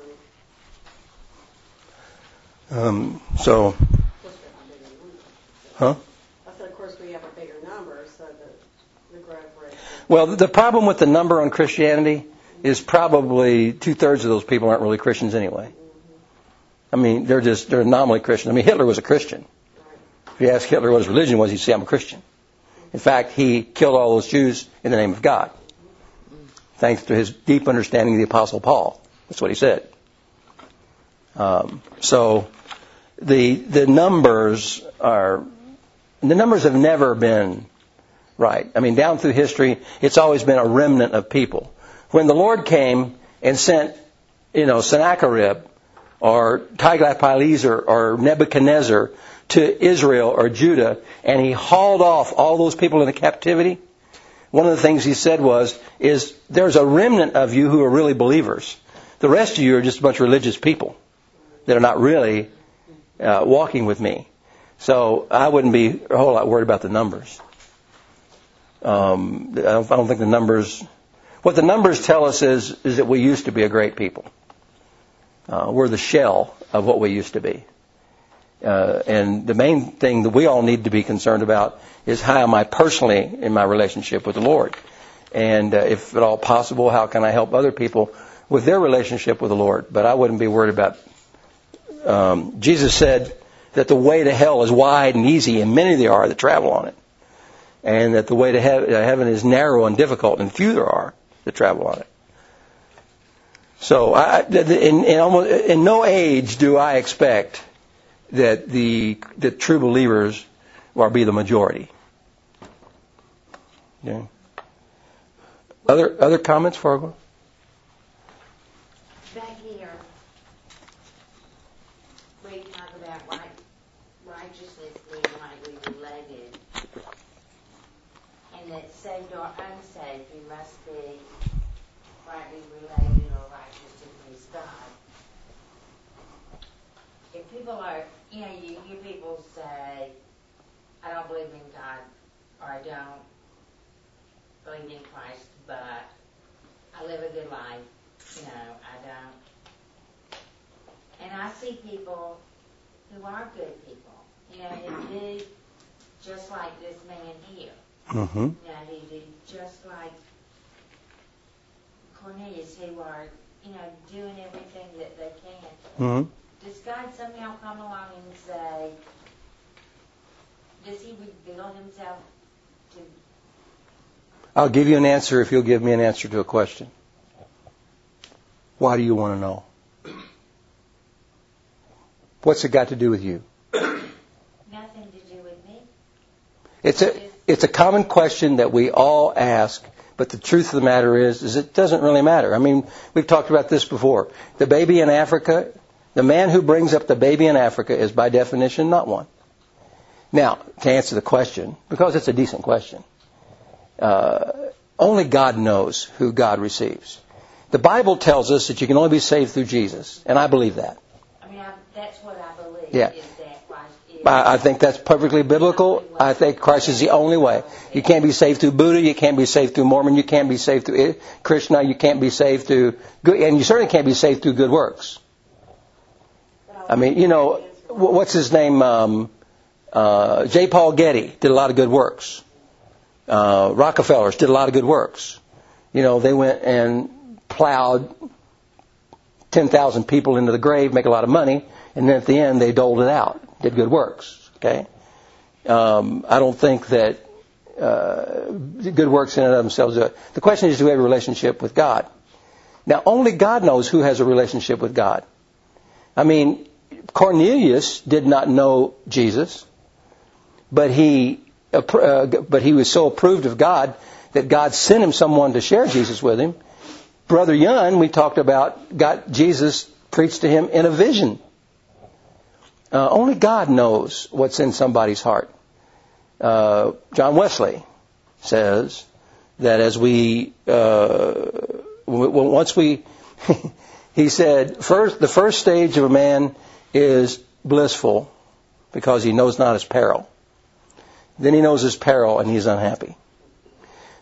wondering. Um, so, Of course, we have a bigger number. huh? I said, of course, we have a bigger number, so the, the growth rate. Well, the problem with the number on Christianity is probably two-thirds of those people aren't really Christians anyway. I mean, they're just, they're anomaly Christians. I mean, Hitler was a Christian. If you ask Hitler what his religion was, he'd say, I'm a Christian. In fact, he killed all those Jews in the name of God, thanks to his deep understanding of the Apostle Paul. That's what he said. Um, so the the numbers are, the numbers have never been right. I mean, down through history, it's always been a remnant of people. When the Lord came and sent, you know, Sennacherib or Tiglath-Pileser or Nebuchadnezzar to Israel or Judah, and he hauled off all those people into captivity, one of the things he said was, is there's a remnant of you who are really believers. The rest of you are just a bunch of religious people that are not really uh, walking with me. So I wouldn't be a whole lot worried about the numbers. Um, I, don't, I don't think the numbers... What the numbers tell us is, is that we used to be a great people. Uh, we're the shell of what we used to be. Uh, and the main thing that we all need to be concerned about is how am I personally in my relationship with the Lord? And uh, if at all possible, how can I help other people with their relationship with the Lord? But I wouldn't be worried about... Um, Jesus said that the way to hell is wide and easy, and many there are that travel on it. And that the way to he- heaven is narrow and difficult, and few there are that travel on it. So I, in, in, almost, in no age do I expect that the that true believers will be the majority. Yeah. Other other comments, Fargo? Back here, we talk about right, righteousness being rightly related, and that saved or unsaved, you must be rightly related or righteous to please God. If people are, you know, you hear people say, I don't believe in God, or I don't believe in Christ, but I live a good life, you know, I don't. And I see people who are good people, you know, who do just like this man here. Mm-hmm. You know, who do just like Cornelius, who are, you know, doing everything that they can. Mm-hmm. Does God somehow come along and say, does he reveal himself to... I'll give you an answer if you'll give me an answer to a question. Why do you want to know? What's it got to do with you? Nothing to do with me. It's a it's a common question that we all ask, but the truth of the matter is, is it doesn't really matter. I mean, we've talked about this before. The baby in Africa, the man who brings up the baby in Africa is by definition not one. Now, to answer the question, because it's a decent question, uh, only God knows who God receives. The Bible tells us that you can only be saved through Jesus, and I believe that. I mean, I, that's what I believe. Yeah. Is that Christ is. I, I think that's perfectly biblical. I think Christ is the only way. You can't be saved through Buddha. You can't be saved through Mormon. You can't be saved through Krishna. You can't be saved through good, and you certainly can't be saved through good works. I mean, you know, what's his name? Um, uh, J. Paul Getty did a lot of good works. Uh, Rockefellers did a lot of good works. You know, they went and plowed ten thousand people into the grave, make a lot of money, and then at the end they doled it out, did good works. Okay, um, I don't think that uh, good works in and of themselves. Are, the question is, do we have a relationship with God? Now, only God knows who has a relationship with God. I mean, Cornelius did not know Jesus, but he uh, but he was so approved of God that God sent him someone to share Jesus with him. Brother Yun, we talked about, got Jesus preached to him in a vision. Uh, only God knows what's in somebody's heart. Uh, John Wesley says that as we, uh, w- once we, he said, first the first stage of a man is blissful because he knows not his peril. Then he knows his peril and he's unhappy.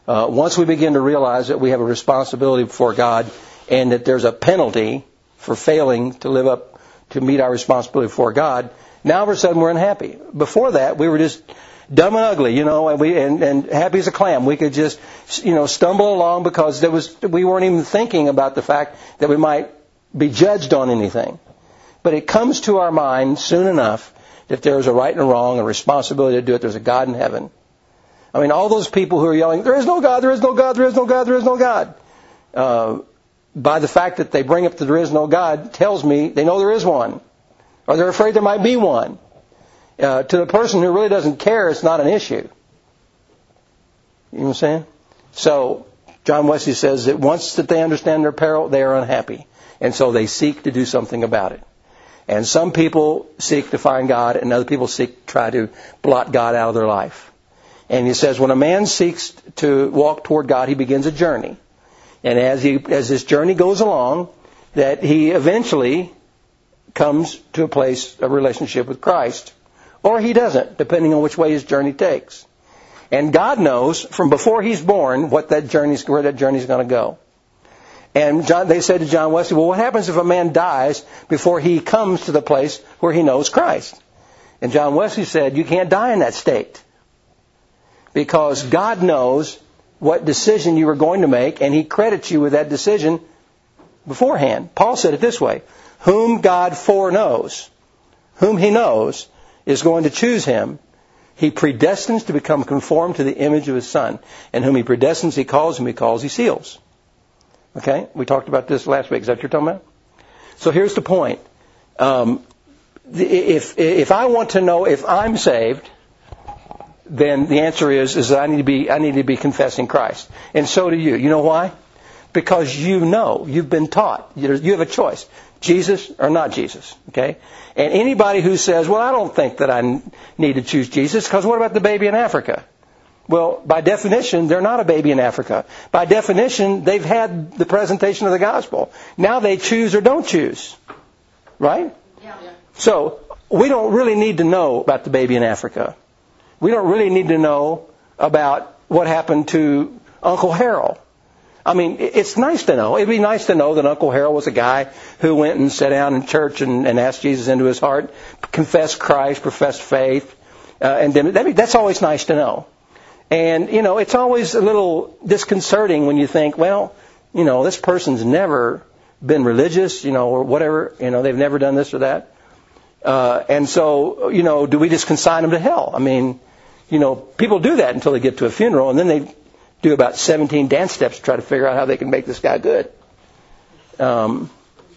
Uh, once we begin to realize that we have a responsibility before God and that there's a penalty for failing to live up to meet our responsibility before God, now all of a sudden we're unhappy. Before that, we were just dumb and ugly, you know, and we and, and happy as a clam. We could just, you know, stumble along because there was we weren't even thinking about the fact that we might be judged on anything. But it comes to our mind soon enough that there's a right and a wrong, a responsibility to do it. There's a God in heaven. I mean, all those people who are yelling, there is no God, there is no God, there is no God, there is no God. Uh, by the fact that they bring up that there is no God tells me they know there is one. Or they're afraid there might be one. Uh, to the person who really doesn't care, it's not an issue. You know what I'm saying? So, John Wesley says that once that they understand their peril, they are unhappy. And so they seek to do something about it. And some people seek to find God, and other people seek to try to blot God out of their life. And he says when a man seeks to walk toward God, he begins a journey. And as he as this journey goes along, that he eventually comes to a place, a relationship with Christ. Or he doesn't, depending on which way his journey takes. And God knows from before he's born what that journey's, where that journey's going to go. And John, they said to John Wesley, well, what happens if a man dies before he comes to the place where he knows Christ? And John Wesley said, you can't die in that state. Because God knows what decision you are going to make, and he credits you with that decision beforehand. Paul said it this way, whom God foreknows, whom he knows, is going to choose him. He predestines to become conformed to the image of his Son. And whom he predestines, he calls, whom he calls, he seals. Okay? We talked about this last week. Is that what you're talking about? So here's the point. Um, if if I want to know if I'm saved, then the answer is is that I need to be I need to be confessing Christ. And so do you. You know why? Because you know, you've been taught. You have a choice. Jesus or not Jesus. Okay? And anybody who says, well, I don't think that I need to choose Jesus, because what about the baby in Africa? Well, by definition, they're not a baby in Africa. By definition, they've had the presentation of the gospel. Now they choose or don't choose. Right? Yeah. So, we don't really need to know about the baby in Africa. We don't really need to know about what happened to Uncle Harold. I mean, it's nice to know. It'd be nice to know that Uncle Harold was a guy who went and sat down in church and, and asked Jesus into his heart, confessed Christ, professed faith, uh, and then, that's always nice to know. And, you know, it's always a little disconcerting when you think, well, you know, this person's never been religious, you know, or whatever, you know, they've never done this or that. Uh, and so, you know, do we just consign them to hell? I mean, you know, people do that until they get to a funeral, and then they do about seventeen dance steps to try to figure out how they can make this guy good. Um,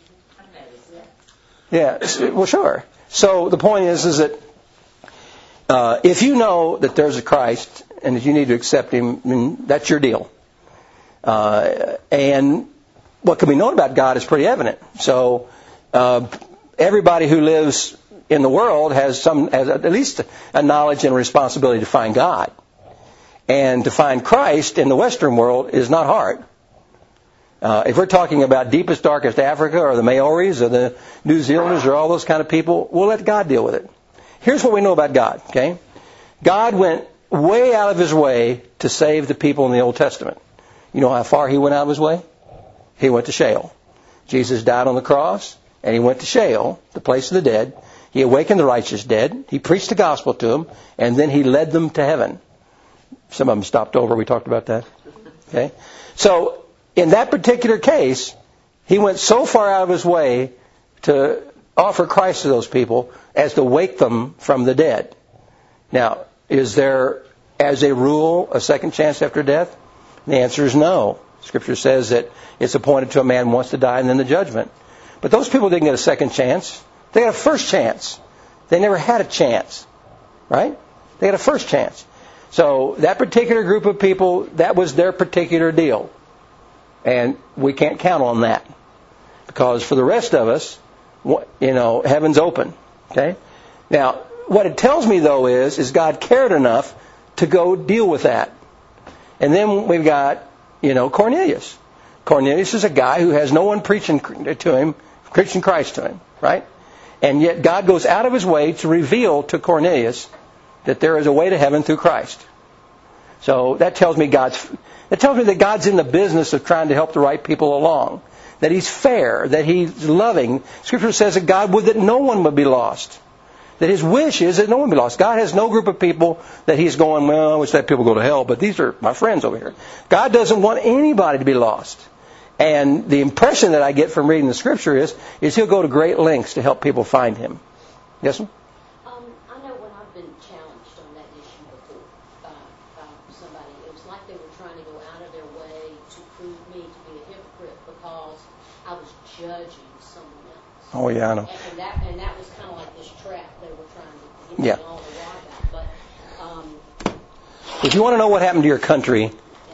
yeah, well, sure. So the point is, is that uh, if you know that there's a Christ and that you need to accept him, I mean, that's your deal. Uh, and what can be known about God is pretty evident. So uh, everybody who lives in the world has some, has at least a knowledge and a responsibility to find God. And to find Christ in the Western world is not hard. Uh, if we're talking about deepest, darkest Africa or the Maoris or the New Zealanders or all those kind of people, we'll let God deal with it. Here's what we know about God, okay? God went way out of his way to save the people in the Old Testament. You know how far he went out of his way? He went to Sheol. Jesus died on the cross, and he went to Sheol, the place of the dead. He awakened the righteous dead. He preached the gospel to them, and then he led them to heaven. Some of them stopped over. We talked about that. Okay? So, in that particular case, he went so far out of his way to offer Christ to those people as to wake them from the dead. Now, is there, as a rule, a second chance after death? And the answer is no. Scripture says that it's appointed to a man once to die and then the judgment. But those people didn't get a second chance. They got a first chance. They never had a chance. Right? They got a first chance. So that particular group of people, that was their particular deal. And we can't count on that. Because for the rest of us, you know, heaven's open. Okay? Now, what it tells me, though, is, is God cared enough to go deal with that. And then we've got, you know, Cornelius. Cornelius is a guy who has no one preaching to him, preaching Christ to him, right? And yet God goes out of his way to reveal to Cornelius that there is a way to heaven through Christ. So that tells me God's, that tells me that God's in the business of trying to help the right people along. That He's fair, that He's loving. Scripture says that God would that no one would be lost. That His wish is that no one be lost. God has no group of people that He's going, well, I wish that people go to hell, but these are my friends over here. God doesn't want anybody to be lost. And the impression that I get from reading the Scripture is, is He'll go to great lengths to help people find Him. Yes, ma'am? Um, I know when I've been challenged on that issue before by, by somebody, it was like they were trying to go out of their way to prove me to be a hypocrite because I was judging someone else. Oh, yeah, I know. And, and that and that was kind of like this trap they were trying to get Yeah. me all the while about. But um, If you want to know what happened to your country,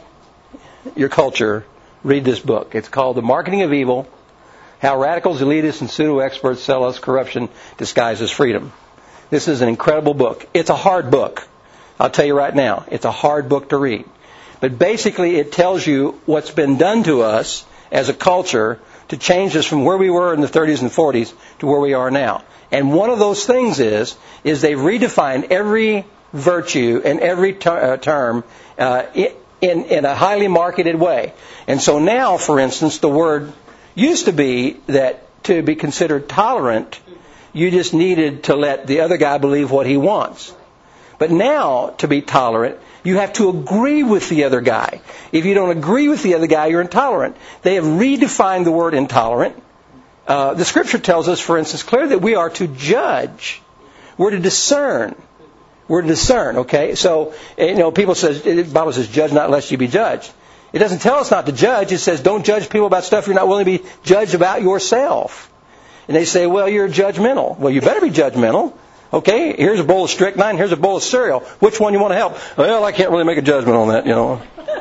your culture, read this book. It's called The Marketing of Evil, How Radicals, Elitists, and Pseudo-Experts Sell Us Corruption Disguised as Freedom. This is an incredible book. It's a hard book. I'll tell you right now, it's a hard book to read. But basically it tells you what's been done to us as a culture to change us from where we were in the thirties and forties to where we are now. And one of those things is, is they've redefined every virtue and every ter- uh, term uh, in, in a highly marketed way. And so now, for instance, the word used to be that to be considered tolerant, you just needed to let the other guy believe what he wants. But now, to be tolerant, you have to agree with the other guy. If you don't agree with the other guy, you're intolerant. They have redefined the word intolerant. Uh, the Scripture tells us, for instance, clearly that we are to judge. We're to discern. We're to discern, okay? So, you know, people say, the Bible says, judge not lest you be judged. It doesn't tell us not to judge. It says, don't judge people about stuff you're not willing to be judged about yourself. And they say, well, you're judgmental. Well, you better be judgmental. Okay, here's a bowl of strychnine, here's a bowl of cereal. Which one you want to help? Well, I can't really make a judgment on that, you know.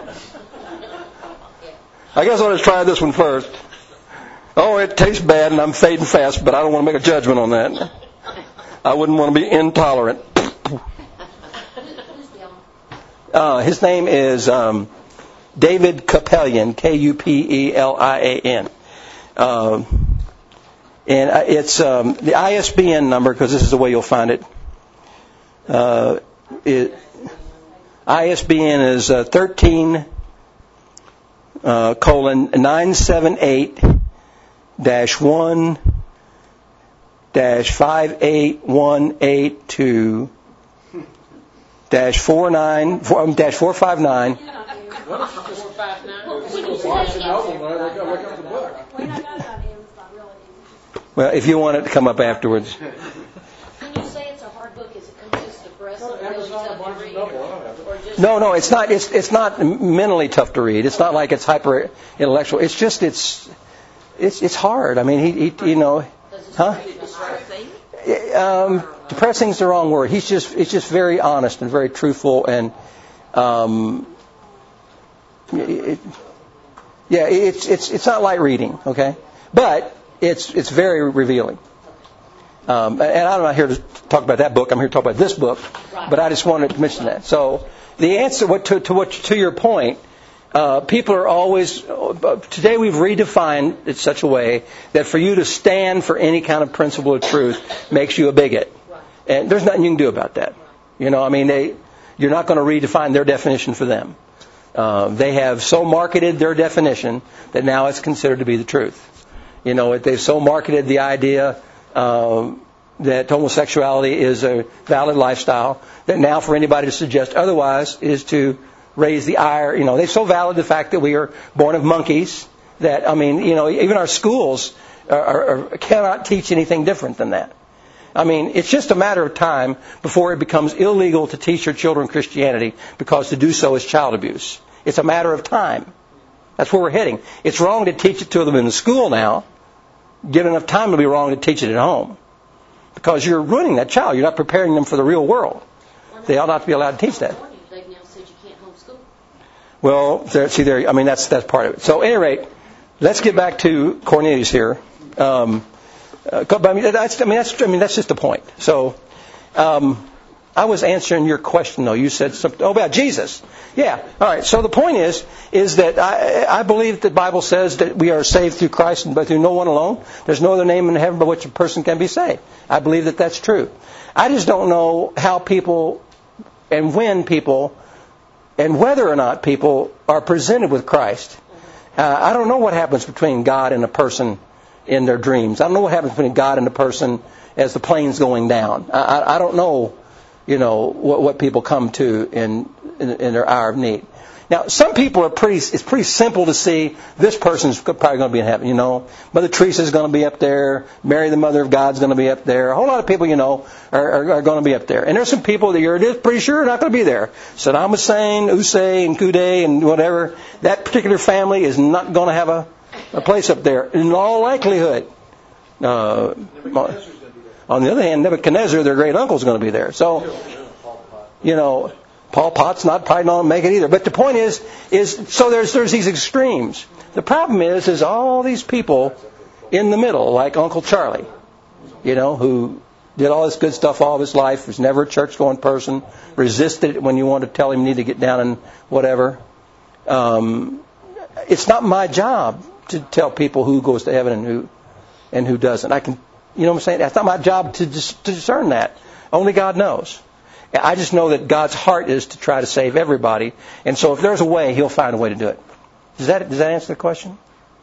I guess I'll just try this one first. Oh, it tastes bad and I'm fading fast, but I don't want to make a judgment on that. I wouldn't want to be intolerant. Uh, his name is um, David Kupelian, K U P E L I A N. Uh, And it's um, the I S B N number, because this is the way you'll find it. Uh, it I S B N is uh, thirteen uh, colon nine seven eight dash one dash five eight one eight two dash four nine dash four five nine. Four five nine. Well, if you want it to come up afterwards. When you say it's a hard book, is it consist of breast or really tough to read? Or just No, no, it's not. It's it's not mentally tough to read. It's not like it's hyper intellectual. It's just it's it's it's hard. I mean, he, he you know, huh? Um, depressing is the wrong word. He's just it's just very honest and very truthful and um, it, yeah, it's it's it's not light reading, okay, but it's it's very revealing. Um, and I'm not here to talk about that book. I'm here to talk about this book. But I just wanted to mention that. So the answer what to, to what to your point, uh, people are always today we've redefined it such a way that for you to stand for any kind of principle of truth makes you a bigot, and there's nothing you can do about that. You know, I mean, they you're not going to redefine their definition for them. Uh, they have so marketed their definition that now it's considered to be the truth. You know, they've so marketed the idea um, that homosexuality is a valid lifestyle that now for anybody to suggest otherwise is to raise the ire. You know, they've so valid the fact that we are born of monkeys that, I mean, you know, even our schools are, are, cannot teach anything different than that. I mean, it's just a matter of time before it becomes illegal to teach your children Christianity, because to do so is child abuse. It's a matter of time. That's where we're heading. It's wrong to teach it to them in the school now. Give enough time, it'll be wrong to teach it at home, because you're ruining that child. You're not preparing them for the real world. They ought not to be allowed to teach that. They've now said you can't homeschool. Well, there, see there. I mean, that's that's part of it. So, at any rate, let's get back to Cornelius here. Um, uh, I mean, that's I mean that's I mean that's just the point. So, um, I was answering your question though. You said something oh, about Jesus. Yeah. All right. So the point is, is that I, I believe that the Bible says that we are saved through Christ and but through no one alone. There's no other name in heaven by which a person can be saved. I believe that that's true. I just don't know how people and when people and whether or not people are presented with Christ. Uh, I don't know what happens between God and a person in their dreams. I don't know what happens between God and a person as the plane's going down. I, I, I don't know, you know, what, what people come to in, in in their hour of need. Now, some people are pretty, it's pretty simple to see this person's probably going to be in heaven, you know. Mother Teresa's going to be up there. Mary, the Mother of God's going to be up there. A whole lot of people, you know, are, are, are going to be up there. And there's some people that you're pretty sure are not going to be there. Saddam Hussein, Usay, and Qudai, and whatever. That particular family is not going to have a, a place up there, in all likelihood. Uh, on the other hand, Nebuchadnezzar, their great uncle, is going to be there. So, you know, Paul Potts not probably not make it either. But the point is, is so there's there's these extremes. The problem is, is all these people in the middle, like Uncle Charlie, you know, who did all this good stuff all of his life, was never a church-going person, resisted it when you wanted to tell him you need to get down and whatever. Um, it's not my job to tell people who goes to heaven and who and who doesn't. I can, you know what I'm saying? It's not my job to, dis- to discern that. Only God knows. I just know that God's heart is to try to save everybody. And so if there's a way, He'll find a way to do it. Does that, does that answer the question?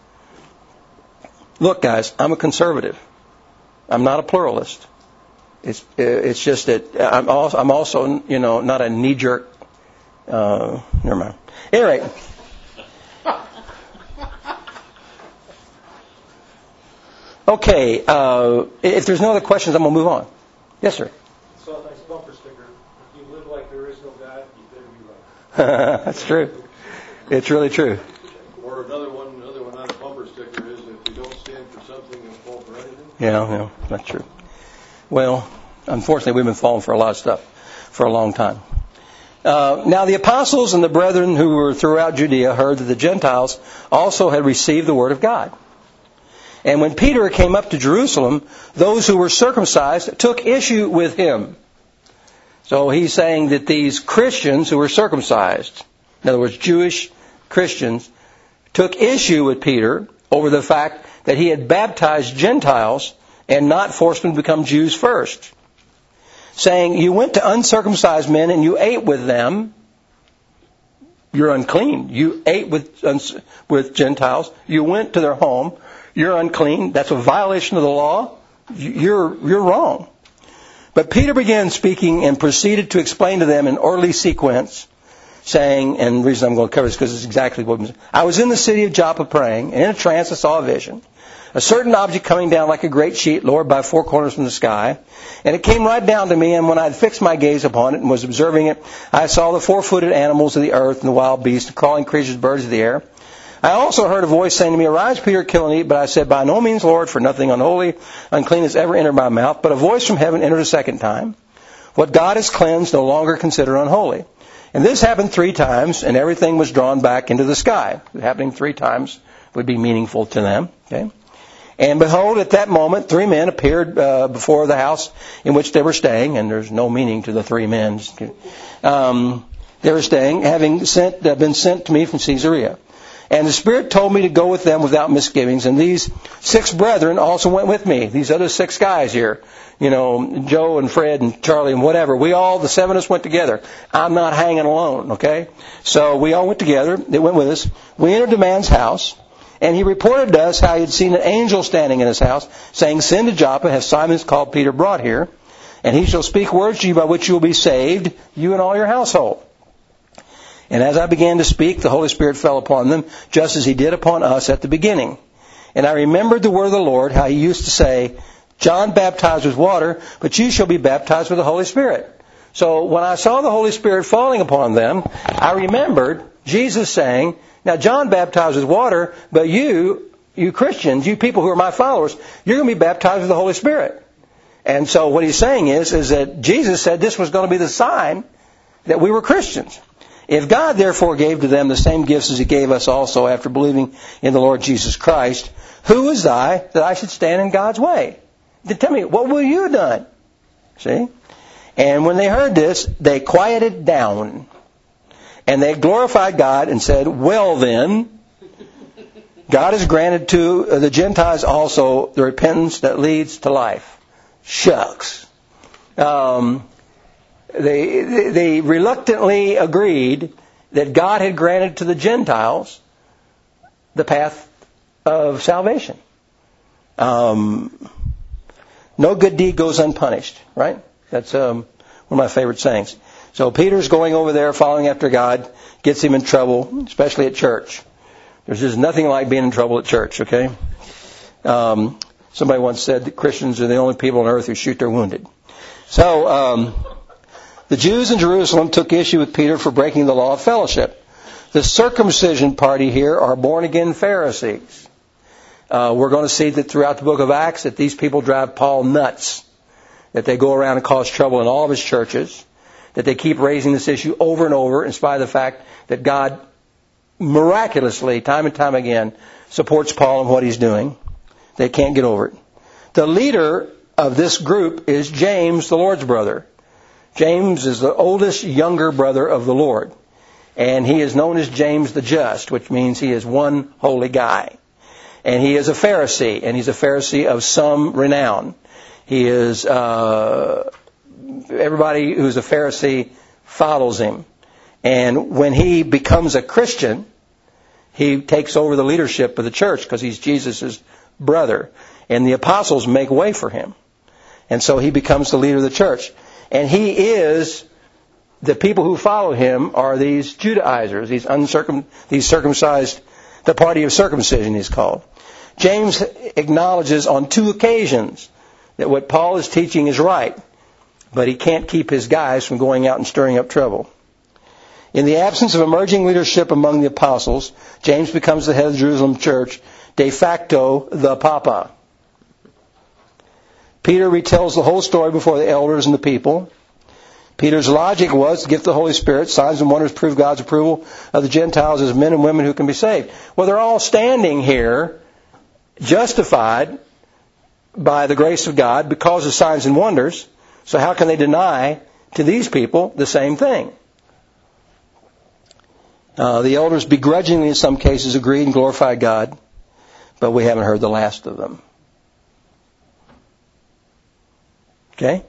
Look, guys, I'm a conservative. I'm not a pluralist. It's it's just that I'm also, I'm also you know, not a knee-jerk. Uh, never mind. Anyway. Okay, uh, if there's no other questions, I'm going to move on. Yes, sir. So nice bumper sticker. If you live like there is no God, you better be right. That's true. It's really true. Or another one, another one on a bumper sticker is, if you don't stand for something, you'll fall for anything. Yeah, yeah, that's true. Well, unfortunately, we've been falling for a lot of stuff for a long time. Uh, now, the apostles and the brethren who were throughout Judea heard that the Gentiles also had received the word of God. And when Peter came up to Jerusalem, those who were circumcised took issue with him. So he's saying that these Christians who were circumcised, in other words, Jewish Christians, took issue with Peter over the fact that he had baptized Gentiles and not forced them to become Jews first. Saying, you went to uncircumcised men and you ate with them. You're unclean. You ate with with Gentiles. You went to their home. You're unclean. That's a violation of the law. You're you're wrong. But Peter began speaking and proceeded to explain to them in orderly sequence, saying, and the reason I'm going to cover this is because it's exactly what I'm saying. I was in the city of Joppa praying, and in a trance I saw a vision. A certain object coming down like a great sheet, lowered by four corners from the sky. And it came right down to me, and when I had fixed my gaze upon it and was observing it, I saw the four-footed animals of the earth and the wild beasts, the crawling creatures, birds of the air. I also heard a voice saying to me, arise, Peter, kill and eat. But I said, by no means, Lord, for nothing unholy, unclean has ever entered my mouth. But a voice from heaven entered a second time. What God has cleansed, no longer consider unholy. And this happened three times, and everything was drawn back into the sky. Happening three times would be meaningful to them. Okay. And behold, at that moment, three men appeared uh, before the house in which they were staying, and there's no meaning to the three men. Um, they were staying, having sent, uh, been sent to me from Caesarea. And the Spirit told me to go with them without misgivings. And these six brethren also went with me. These other six guys here, you know, Joe and Fred and Charlie and whatever. We all, the seven of us, went together. I'm not hanging alone, okay? So we all went together. They went with us. We entered the man's house. And he reported to us how he had seen an angel standing in his house, saying, send to Joppa, have Simon called Peter brought here, and he shall speak words to you by which you will be saved, you and all your household. And as I began to speak, the Holy Spirit fell upon them, just as He did upon us at the beginning. And I remembered the word of the Lord, how He used to say, John baptized with water, but you shall be baptized with the Holy Spirit. So when I saw the Holy Spirit falling upon them, I remembered Jesus saying, now, John baptized with water, but you, you Christians, you people who are my followers, you're going to be baptized with the Holy Spirit. And so what he's saying is, is that Jesus said this was going to be the sign that we were Christians. If God, therefore, gave to them the same gifts as He gave us also after believing in the Lord Jesus Christ, who is I that I should stand in God's way? Then tell me, what will you have done? See? And when they heard this, they quieted down. And they glorified God and said, well then, God has granted to the Gentiles also the repentance that leads to life. Shucks. Um, they, they reluctantly agreed that God had granted to the Gentiles the path of salvation. Um, no good deed goes unpunished, right? That's um, one of my favorite sayings. So Peter's going over there following after God, gets him in trouble, especially at church. There's just nothing like being in trouble at church, okay? Um, somebody once said that Christians are the only people on earth who shoot their wounded. So um, the Jews in Jerusalem took issue with Peter for breaking the law of fellowship. The circumcision party here are born-again Pharisees. Uh, we're going to see that throughout the book of Acts that these people drive Paul nuts, that they go around and cause trouble in all of his churches, that they keep raising this issue over and over in spite of the fact that God miraculously, time and time again, supports Paul in what he's doing. They can't get over it. The leader of this group is James, the Lord's brother. James is the oldest younger brother of the Lord. And he is known as James the Just, which means he is one holy guy. And he is a Pharisee, and he's a Pharisee of some renown. He is, uh, everybody who's a Pharisee follows him. And when he becomes a Christian, he takes over the leadership of the church because he's Jesus' brother. And the apostles make way for him. And so he becomes the leader of the church. And he is, the people who follow him are these Judaizers, these uncircum, these circumcised, the party of circumcision is called. James acknowledges on two occasions that what Paul is teaching is right, but he can't keep his guys from going out and stirring up trouble. In the absence of emerging leadership among the apostles, James becomes the head of the Jerusalem church, de facto the Papa. Peter retells the whole story before the elders and the people. Peter's logic was to give the Holy Spirit. Signs and wonders prove God's approval of the Gentiles as men and women who can be saved. Well, they're all standing here justified by the grace of God because of signs and wonders. So how can they deny to these people the same thing? Uh, the elders begrudgingly in some cases agreed and glorified God, but we haven't heard the last of them. Okay?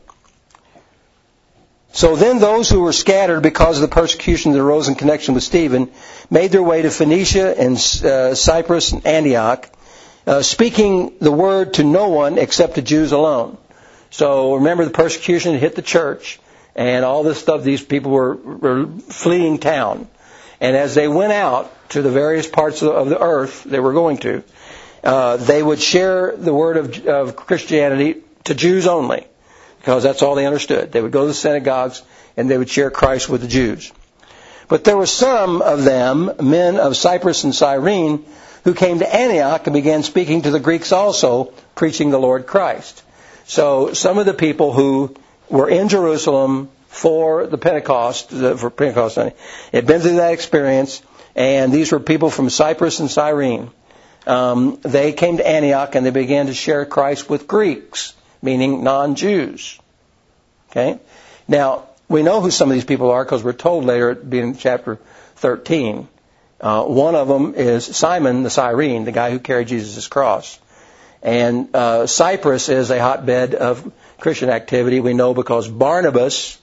So then those who were scattered because of the persecution that arose in connection with Stephen made their way to Phoenicia and uh, Cyprus and Antioch, uh, speaking the word to no one except to Jews alone. So remember the persecution hit the church and all this stuff, these people were, were fleeing town. And as they went out to the various parts of the, of the earth they were going to, uh, they would share the word of, of Christianity to Jews only. Because that's all they understood. They would go to the synagogues and they would share Christ with the Jews. But there were some of them, men of Cyprus and Cyrene, who came to Antioch and began speaking to the Greeks also, preaching the Lord Christ. So some of the people who were in Jerusalem for the Pentecost, for Pentecost, had been through that experience, and these were people from Cyprus and Cyrene. Um, they came to Antioch and they began to share Christ with Greeks, meaning non-Jews. Okay? Now, we know who some of these people are because we're told later, in chapter thirteen. Uh, one of them is Simon the Cyrene, the guy who carried Jesus' cross. And uh, Cyprus is a hotbed of Christian activity. We know because Barnabas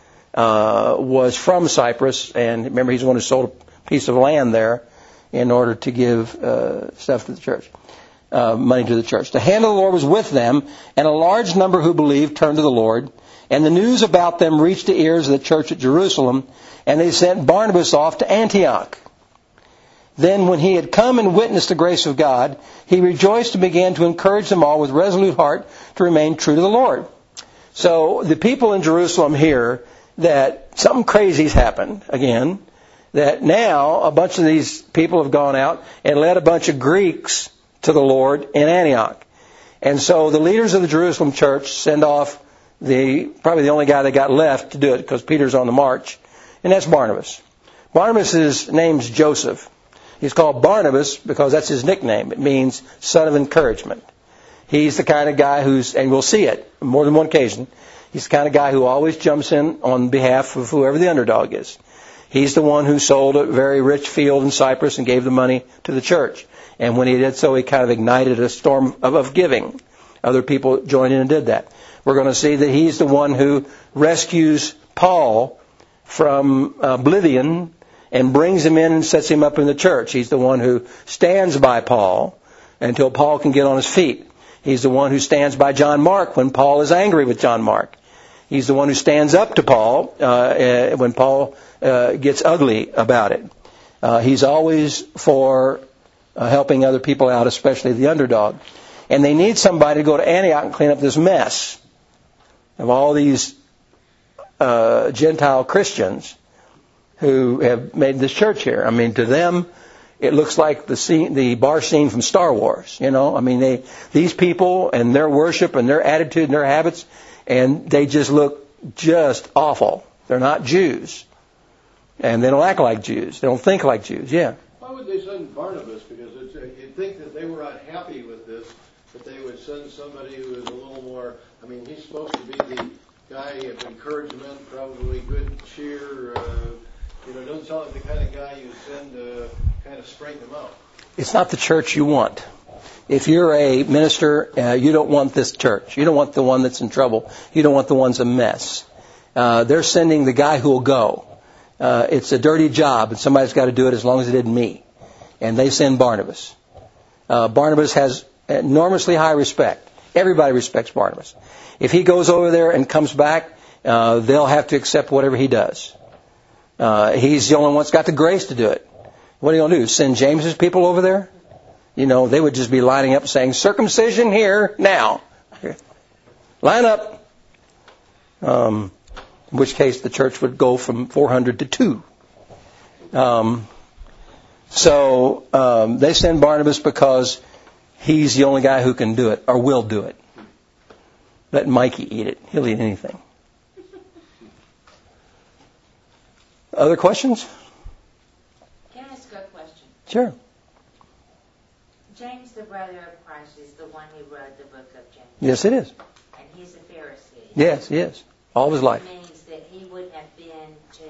uh, was from Cyprus, and remember he's the one who sold a piece of land there in order to give uh, stuff to the church. Uh, money to the church. The hand of the Lord was with them, and a large number who believed turned to the Lord. And the news about them reached the ears of the church at Jerusalem, and they sent Barnabas off to Antioch. Then when he had come and witnessed the grace of God, he rejoiced and began to encourage them all with resolute heart to remain true to the Lord. So the people in Jerusalem hear that something crazy's happened again, that now a bunch of these people have gone out and led a bunch of Greeks to the Lord in Antioch. And so the leaders of the Jerusalem church send off the probably the only guy that got left to do it because Peter's on the march, and that's Barnabas. Barnabas' name's Joseph. He's called Barnabas because that's his nickname. It means son of encouragement. He's the kind of guy who's, and we'll see it more than one occasion, he's the kind of guy who always jumps in on behalf of whoever the underdog is. He's the one who sold a very rich field in Cyprus and gave the money to the church. And when he did so, he kind of ignited a storm of, of giving. Other people joined in and did that. We're going to see that he's the one who rescues Paul from oblivion and brings him in and sets him up in the church. He's the one who stands by Paul until Paul can get on his feet. He's the one who stands by John Mark when Paul is angry with John Mark. He's the one who stands up to Paul uh, uh, when Paul uh, gets ugly about it. Uh, he's always for uh, helping other people out, especially the underdog. And they need somebody to go to Antioch and clean up this mess of all these uh, Gentile Christians who have made this church here. I mean, to them, it looks like the scene, the bar scene from Star Wars. You know, I mean, they these people and their worship and their attitude and their habits, and they just look just awful. They're not Jews, and they don't act like Jews. They don't think like Jews. Yeah. Why would they send Barnabas? Because it's, you'd think that they were unhappy with this, that they would send somebody who is a little more. I mean, he's supposed to be the guy of encouragement, probably good cheer. Uh, you know, doesn't sound like the kind of guy you send to kind of straighten them out. It's not the church you want. If you're a minister, uh, you don't want this church. You don't want the one that's in trouble. You don't want the one's a mess. Uh, they're sending the guy who will go. Uh, it's a dirty job, and somebody's got to do it as long as it isn't me. And they send Barnabas. Uh, Barnabas has enormously high respect. Everybody respects Barnabas. If he goes over there and comes back, uh, they'll have to accept whatever he does. Uh, he's the only one that's got the grace to do it. What are you going to do? Send James's people over there? You know, they would just be lining up saying, circumcision here, now. Line up. Um, in which case the church would go from four hundred to two. Um, so um, they send Barnabas because he's the only guy who can do it, or will do it. Let Mikey eat it. He'll eat anything. Other questions? Can I ask a question? Sure. James, the brother of Christ, is the one who wrote the book of James. Yes, it is. And he's a Pharisee. Yes, he is. All of his life. It means that he would have been to,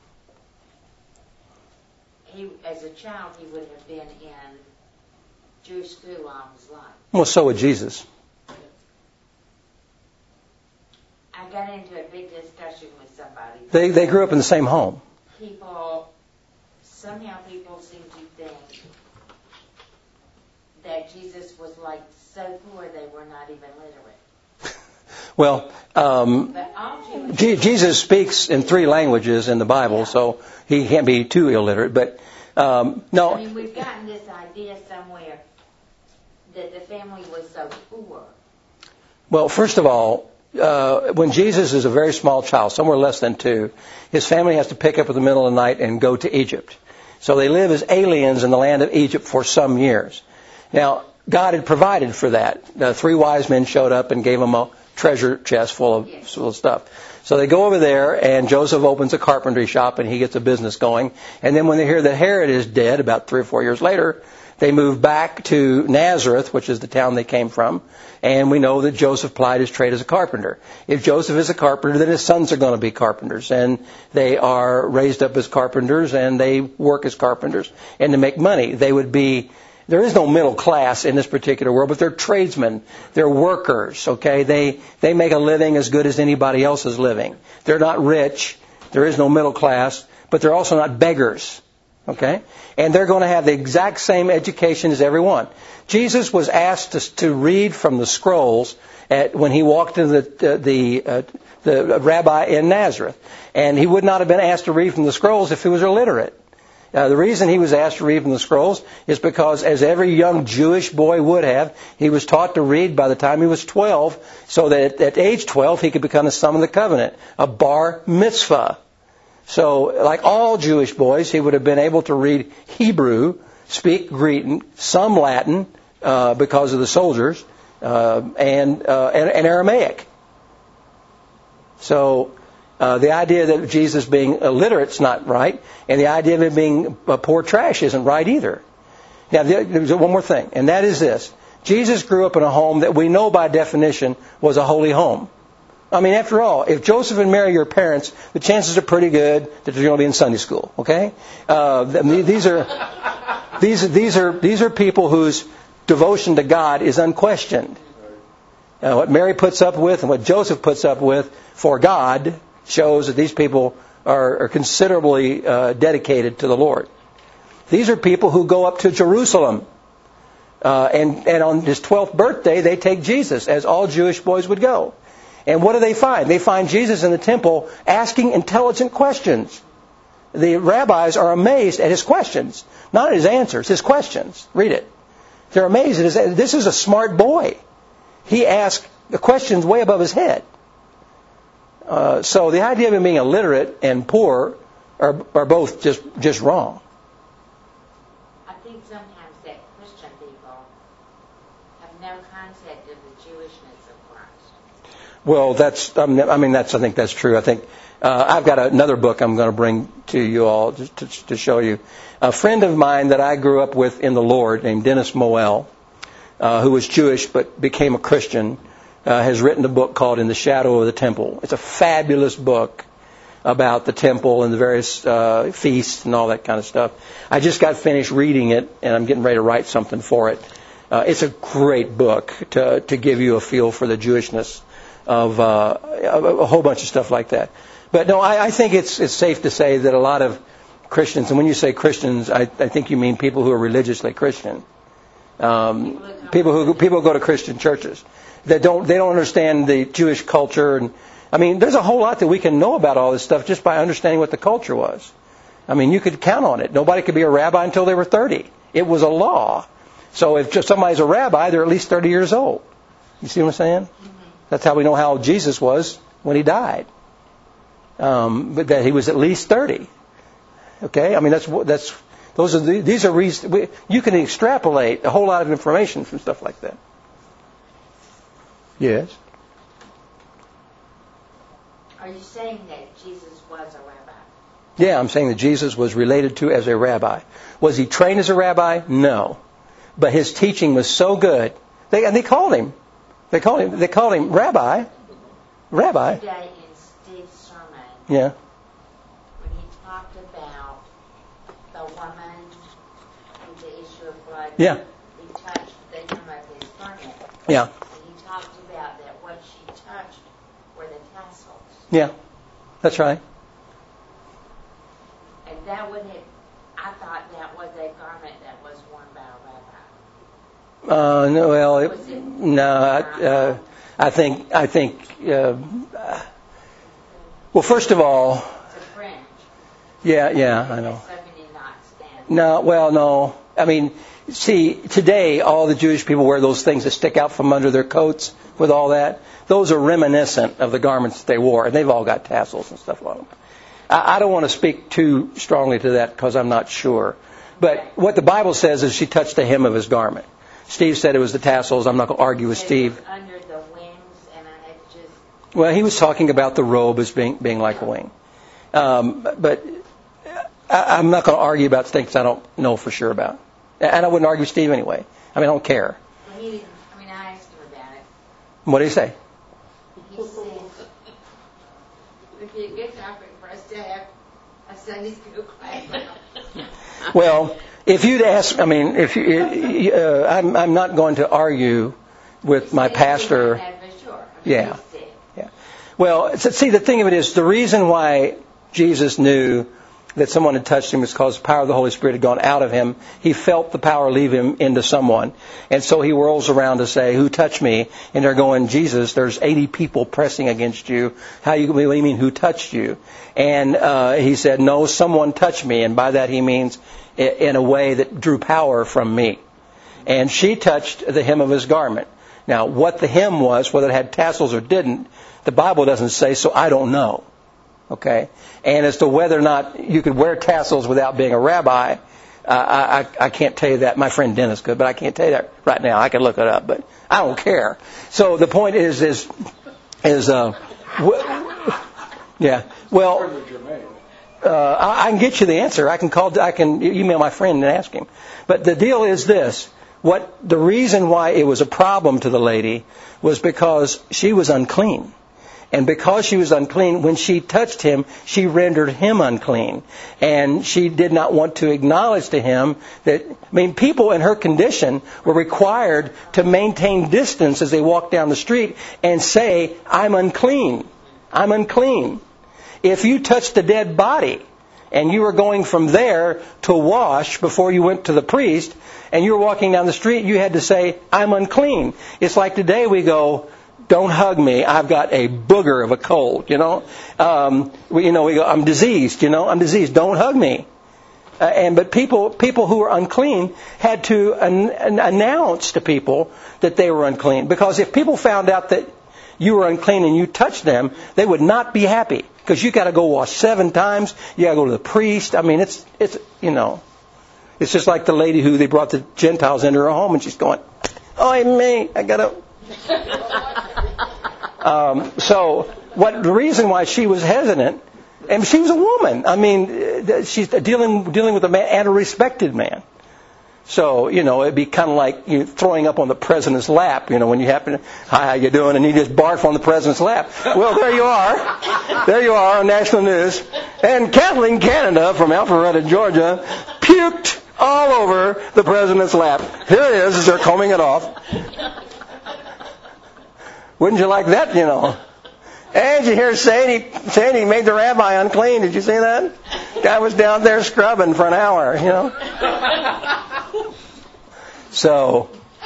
he, as a child, he would have been in Jewish school all his life. Well, so would Jesus. I got into a big discussion with somebody. They they grew up in the same home. People, somehow people seem to think that Jesus was like so poor they were not even literate. Well, um, But all Jewish Je- Jesus speaks in three languages in the Bible, Yeah. so he can't be too illiterate. But um, no, I mean, we've gotten this idea somewhere that the family was so poor. well, first of all, uh, when Jesus is a very small child, somewhere less than two, his family has to pick up in the middle of the night and go to Egypt. So they live as aliens in the land of Egypt for some years. Now, God had provided for that. The three wise men showed up and gave them a treasure chest full of, Yes. full of stuff. So they go over there, and Joseph opens a carpentry shop, and he gets a business going. And then when they hear that Herod is dead, about three or four years later, they move back to Nazareth, which is the town they came from. And we know that Joseph plied his trade as a carpenter. If Joseph is a carpenter, then his sons are going to be carpenters. And they are raised up as carpenters, and they work as carpenters. And to make money, they would be... There is no middle class in this particular world, but they're tradesmen. They're workers, okay? They they make a living as good as anybody else is living. They're not rich. There is no middle class, but they're also not beggars, okay? And they're going to have the exact same education as everyone. Jesus was asked to, to read from the scrolls at, when he walked into the, uh, the, uh, the rabbi in Nazareth. And he would not have been asked to read from the scrolls if he was illiterate. Uh, the reason he was asked to read from the scrolls is because, as every young Jewish boy would have, he was taught to read by the time he was twelve, so that at, at age twelve he could become a son of the covenant, a bar mitzvah. So, like all Jewish boys, he would have been able to read Hebrew, speak Greek, some Latin, uh, because of the soldiers, uh, and, uh, and and Aramaic. So. Uh, the idea that Jesus being illiterate is not right, and the idea of him being uh, poor trash isn't right either. Now, there's one more thing, and that is this. Jesus grew up in a home that we know by definition was a holy home. I mean, after all, if Joseph and Mary are your parents, the chances are pretty good that they're going to be in Sunday school, okay? Uh, these are these, these are these are people whose devotion to God is unquestioned. Uh, what Mary puts up with and what Joseph puts up with for God shows that these people are, are considerably uh, dedicated to the Lord. These are people who go up to Jerusalem. Uh, and, and on his twelfth birthday, they take Jesus, as all Jewish boys would go. And what do they find? They find Jesus in the temple asking intelligent questions. The rabbis are amazed at his questions. Not at his answers, his questions. Read it. They're amazed at his, this is a smart boy. He asked the questions way above his head. Uh, so the idea of him being illiterate and poor are, are both just, just wrong. I think sometimes that Christian people have no concept of the Jewishness of Christ. Well, that's, I mean, that's, I think that's true. I think, uh, I've got another book I'm going to bring to you all to, to, to show you. A friend of mine that I grew up with in the Lord named Dennis Moel, uh, who was Jewish but became a Christian, uh, has written a book called In the Shadow of the Temple. It's a fabulous book about the temple and the various uh, feasts and all that kind of stuff. I just got finished reading it, and I'm getting ready to write something for it. Uh, it's a great book to to give you a feel for the Jewishness of uh, a whole bunch of stuff like that. But no, I, I think it's it's safe to say that a lot of Christians, and when you say Christians, I, I think you mean people who are religiously Christian, um, people who people who go to Christian churches that don't they don't understand the Jewish culture. And I mean, there's a whole lot that we can know about all this stuff just by understanding what the culture was. I mean, you could count on it. Nobody could be a rabbi until they were thirty. It was a law. So if just somebody's a rabbi, they're at least thirty years old. You see what I'm saying? That's how we know how old Jesus was when he died. Um, but that he was at least thirty. Okay? I mean, that's that's those are the, these are reasons we, you can extrapolate a whole lot of information from stuff like that. Yes. Are you saying that Jesus was a rabbi? Yeah, I'm saying that Jesus was related to as a rabbi. Was he trained as a rabbi? No. But his teaching was so good. They and they called him. They called him. They called him Rabbi. Rabbi. Today in Steve's sermon, Yeah. when he talked about the woman with the issue of blood, Yeah. he touched the hem of his garment. Yeah. And he talked about that what she touched were the tassels. Yeah. That's right. And that would have, I thought that was a garment that was worn by a rabbi. Uh, no, well, it, Was it- no. I, uh, I think. I think. Uh, well, first of all, It's a fringe. yeah, yeah, I know. So many knots stand. No, well, no. I mean, see, today all the Jewish people wear those things that stick out from under their coats with all that. Those are reminiscent of the garments that they wore, and they've all got tassels and stuff on them. I, I don't want to speak too strongly to that because I'm not sure. But what the Bible says is she touched the hem of his garment. Steve said it was the tassels. I'm not going to argue with It Steve. was under the wings, and I had just Well, he was talking about the robe as being being like a wing. Um, but I, I'm not going to argue about things I don't know for sure about. And I wouldn't argue with Steve anyway. I mean, I don't care. Well, he didn't, I mean, I asked him about it. What did he say? He said, it'd be a good topic for us to have a Sunday school class on. Well, if you'd ask, I mean, if you, uh, I'm, I'm not going to argue with my He said he pastor. had that for sure. I mean, Yeah. he said. Yeah. Well, so, see, the thing of it is, the reason why Jesus knew that someone had touched him was because the power of the Holy Spirit had gone out of him. He felt the power leave him into someone. And so he whirls around to say, who touched me? And they're going, Jesus, there's eighty people pressing against you. How you, what do you mean, who touched you? And uh, he said, no, someone touched me. And by that he means in a way that drew power from me. And she touched the hem of his garment. Now, what the hem was, whether it had tassels or didn't, the Bible doesn't say, so I don't know. Okay? And as to whether or not you could wear tassels without being a rabbi, uh, I, I, I can't tell you that. My friend Dennis could, but I can't tell you that right now. I can look it up, but I don't care. So the point is, is, is, uh, w- yeah, well, uh, I, I can get you the answer. I can call, I can email my friend and ask him. But the deal is this. What the reason why it was a problem to the lady was because she was unclean. And because she was unclean, when she touched him, she rendered him unclean. And she did not want to acknowledge to him that, I mean, people in her condition were required to maintain distance as they walked down the street and say, I'm unclean. I'm unclean. If you touched a dead body and you were going from there to wash before you went to the priest, and you were walking down the street, you had to say, I'm unclean. It's like today we go, don't hug me, I've got a booger of a cold, you know. Um, we, you know, we go, I'm diseased, you know, I'm diseased, don't hug me. Uh, and but people people who were unclean had to an, an announce to people that they were unclean. Because if people found out that you were unclean and you touched them, they would not be happy. Because you got to go wash seven times. You got to go to the priest. I mean, it's it's you know, it's just like the lady who they brought the Gentiles into her home, and she's going, "Oh, me, I got to." um, so, what the reason why she was hesitant? And she was a woman. I mean, she's dealing dealing with a man and a respected man. So, you know, it'd be kind of like you throwing up on the president's lap, you know, when you happen to, hi, how you doing? And you just barf on the president's lap. Well, there you are. There you are on national news. And Kathleen Canada from Alpharetta, Georgia, puked all over the president's lap. Here it is as they're combing it off. Wouldn't you like that, you know? And you hear saying he, saying he made the rabbi unclean. Did you see that? Guy was down there scrubbing for an hour, you know. So,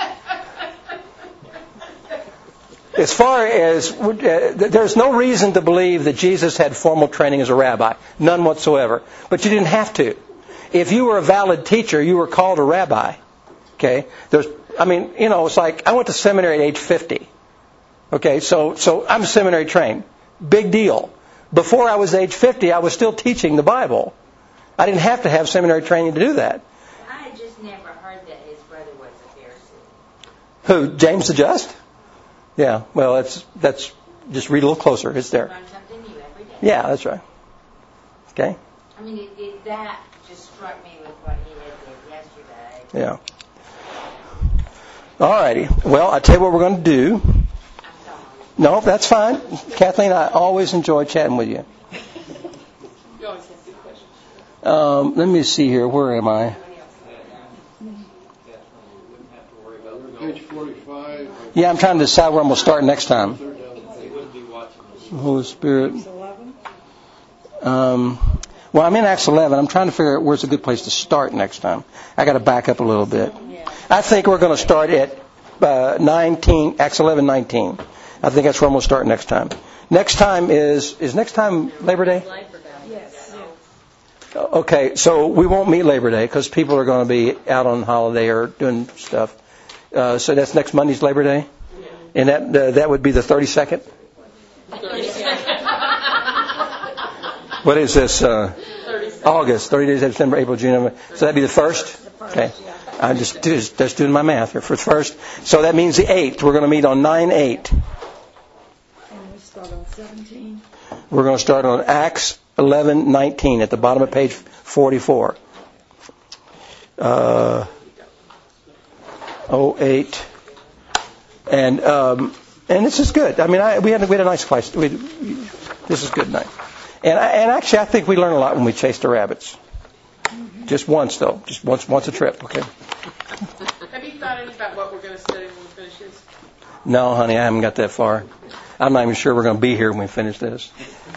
as far as, uh, there's no reason to believe that Jesus had formal training as a rabbi. None whatsoever. But you didn't have to. If you were a valid teacher, you were called a rabbi. Okay? There's, I mean, you know, it's like, I went to seminary at age fifty. Okay, so so I'm seminary trained. Big deal. Before I was age fifty, I was still teaching the Bible. I didn't have to have seminary training to do that. I had just never heard that his brother was a Pharisee. Who? James the Just? Yeah, well, that's, that's just read a little closer. It's there. Learn something new every day. Yeah, that's right. Okay? I mean, it, it, that just struck me with what he had did yesterday. Yeah. All righty. Well, I'll tell you what we're going to do. No, that's fine. Kathleen, I always enjoy chatting with you. You always have good questions. Um, let me see here. Where am I? Page forty-five. Yeah, I'm trying to decide where I'm going to start next time. Holy Spirit. Um, well, I'm in Acts eleven. I'm trying to figure out where's a good place to start next time. I got to back up a little bit. I think we're going to start at uh, nineteen, Acts eleven nineteen. I think that's where I'm going to start next time. Next time is, is next time Labor Day? Labor Day. Yes. Okay, so we won't meet Labor Day because people are going to be out on holiday or doing stuff. Uh, so that's next Monday's Labor Day? And that uh, that would be the thirty-second? What is this? Uh, August, thirty days, September, April, June. So that'd be the first? Okay. I'm just, just, just doing my math here for the first. So that means the eighth. We're going to meet on nine eight. And we start on seventeen. We're going to start on Acts eleven nineteen at the bottom of page forty-four. Uh, oh eight. And um, and this is good. I mean, I, we had we had a nice class. We, this is good night. And I, and actually, I think we learn a lot when we chase the rabbits. Just once, though. Just once, once a trip. Okay. Have you thought any about what we're going to study when we finish this? No, honey, I haven't got that far. I'm not even sure we're going to be here when we finish this.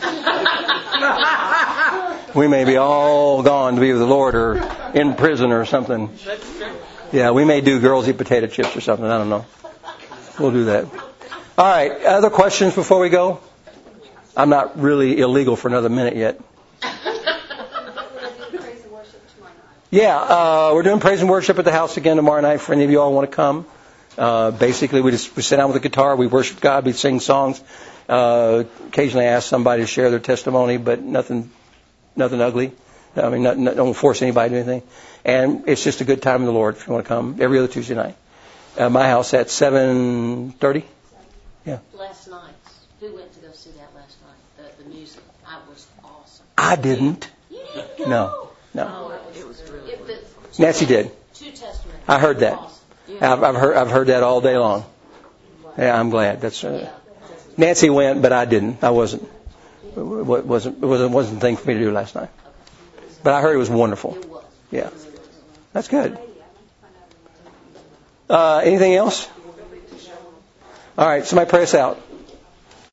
We may be all gone to be with the Lord or in prison or something. That's true. Yeah, we may do girls eat potato chips or something. I don't know. We'll do that. All right. Other questions before we go? I'm not really illegal for another minute yet. Yeah, uh, we're doing praise and worship at the house again tomorrow night for any of you all who want to come. Uh, basically, we just we sit down with a guitar, we worship God, we sing songs. Uh, occasionally ask somebody to share their testimony, but nothing nothing ugly. I mean, not, not, don't force anybody to do anything. And it's just a good time in the Lord if you want to come every other Tuesday night. Uh, my house at seven thirty. Yeah. Last night, who went to go see that last night? The, the music. I was awesome. I didn't. You didn't go? No. No. Oh, it was really it, the, Nancy did. Two Testaments. I heard that. Awesome. Yeah. I've, I've heard I've heard that all day long. Yeah, I'm glad. That's uh, Nancy went, but I didn't. I wasn't. It wasn't it wasn't wasn't the thing for me to do last night. But I heard it was wonderful. It was. Yeah, that's good. Uh, anything else? All right, somebody pray us out.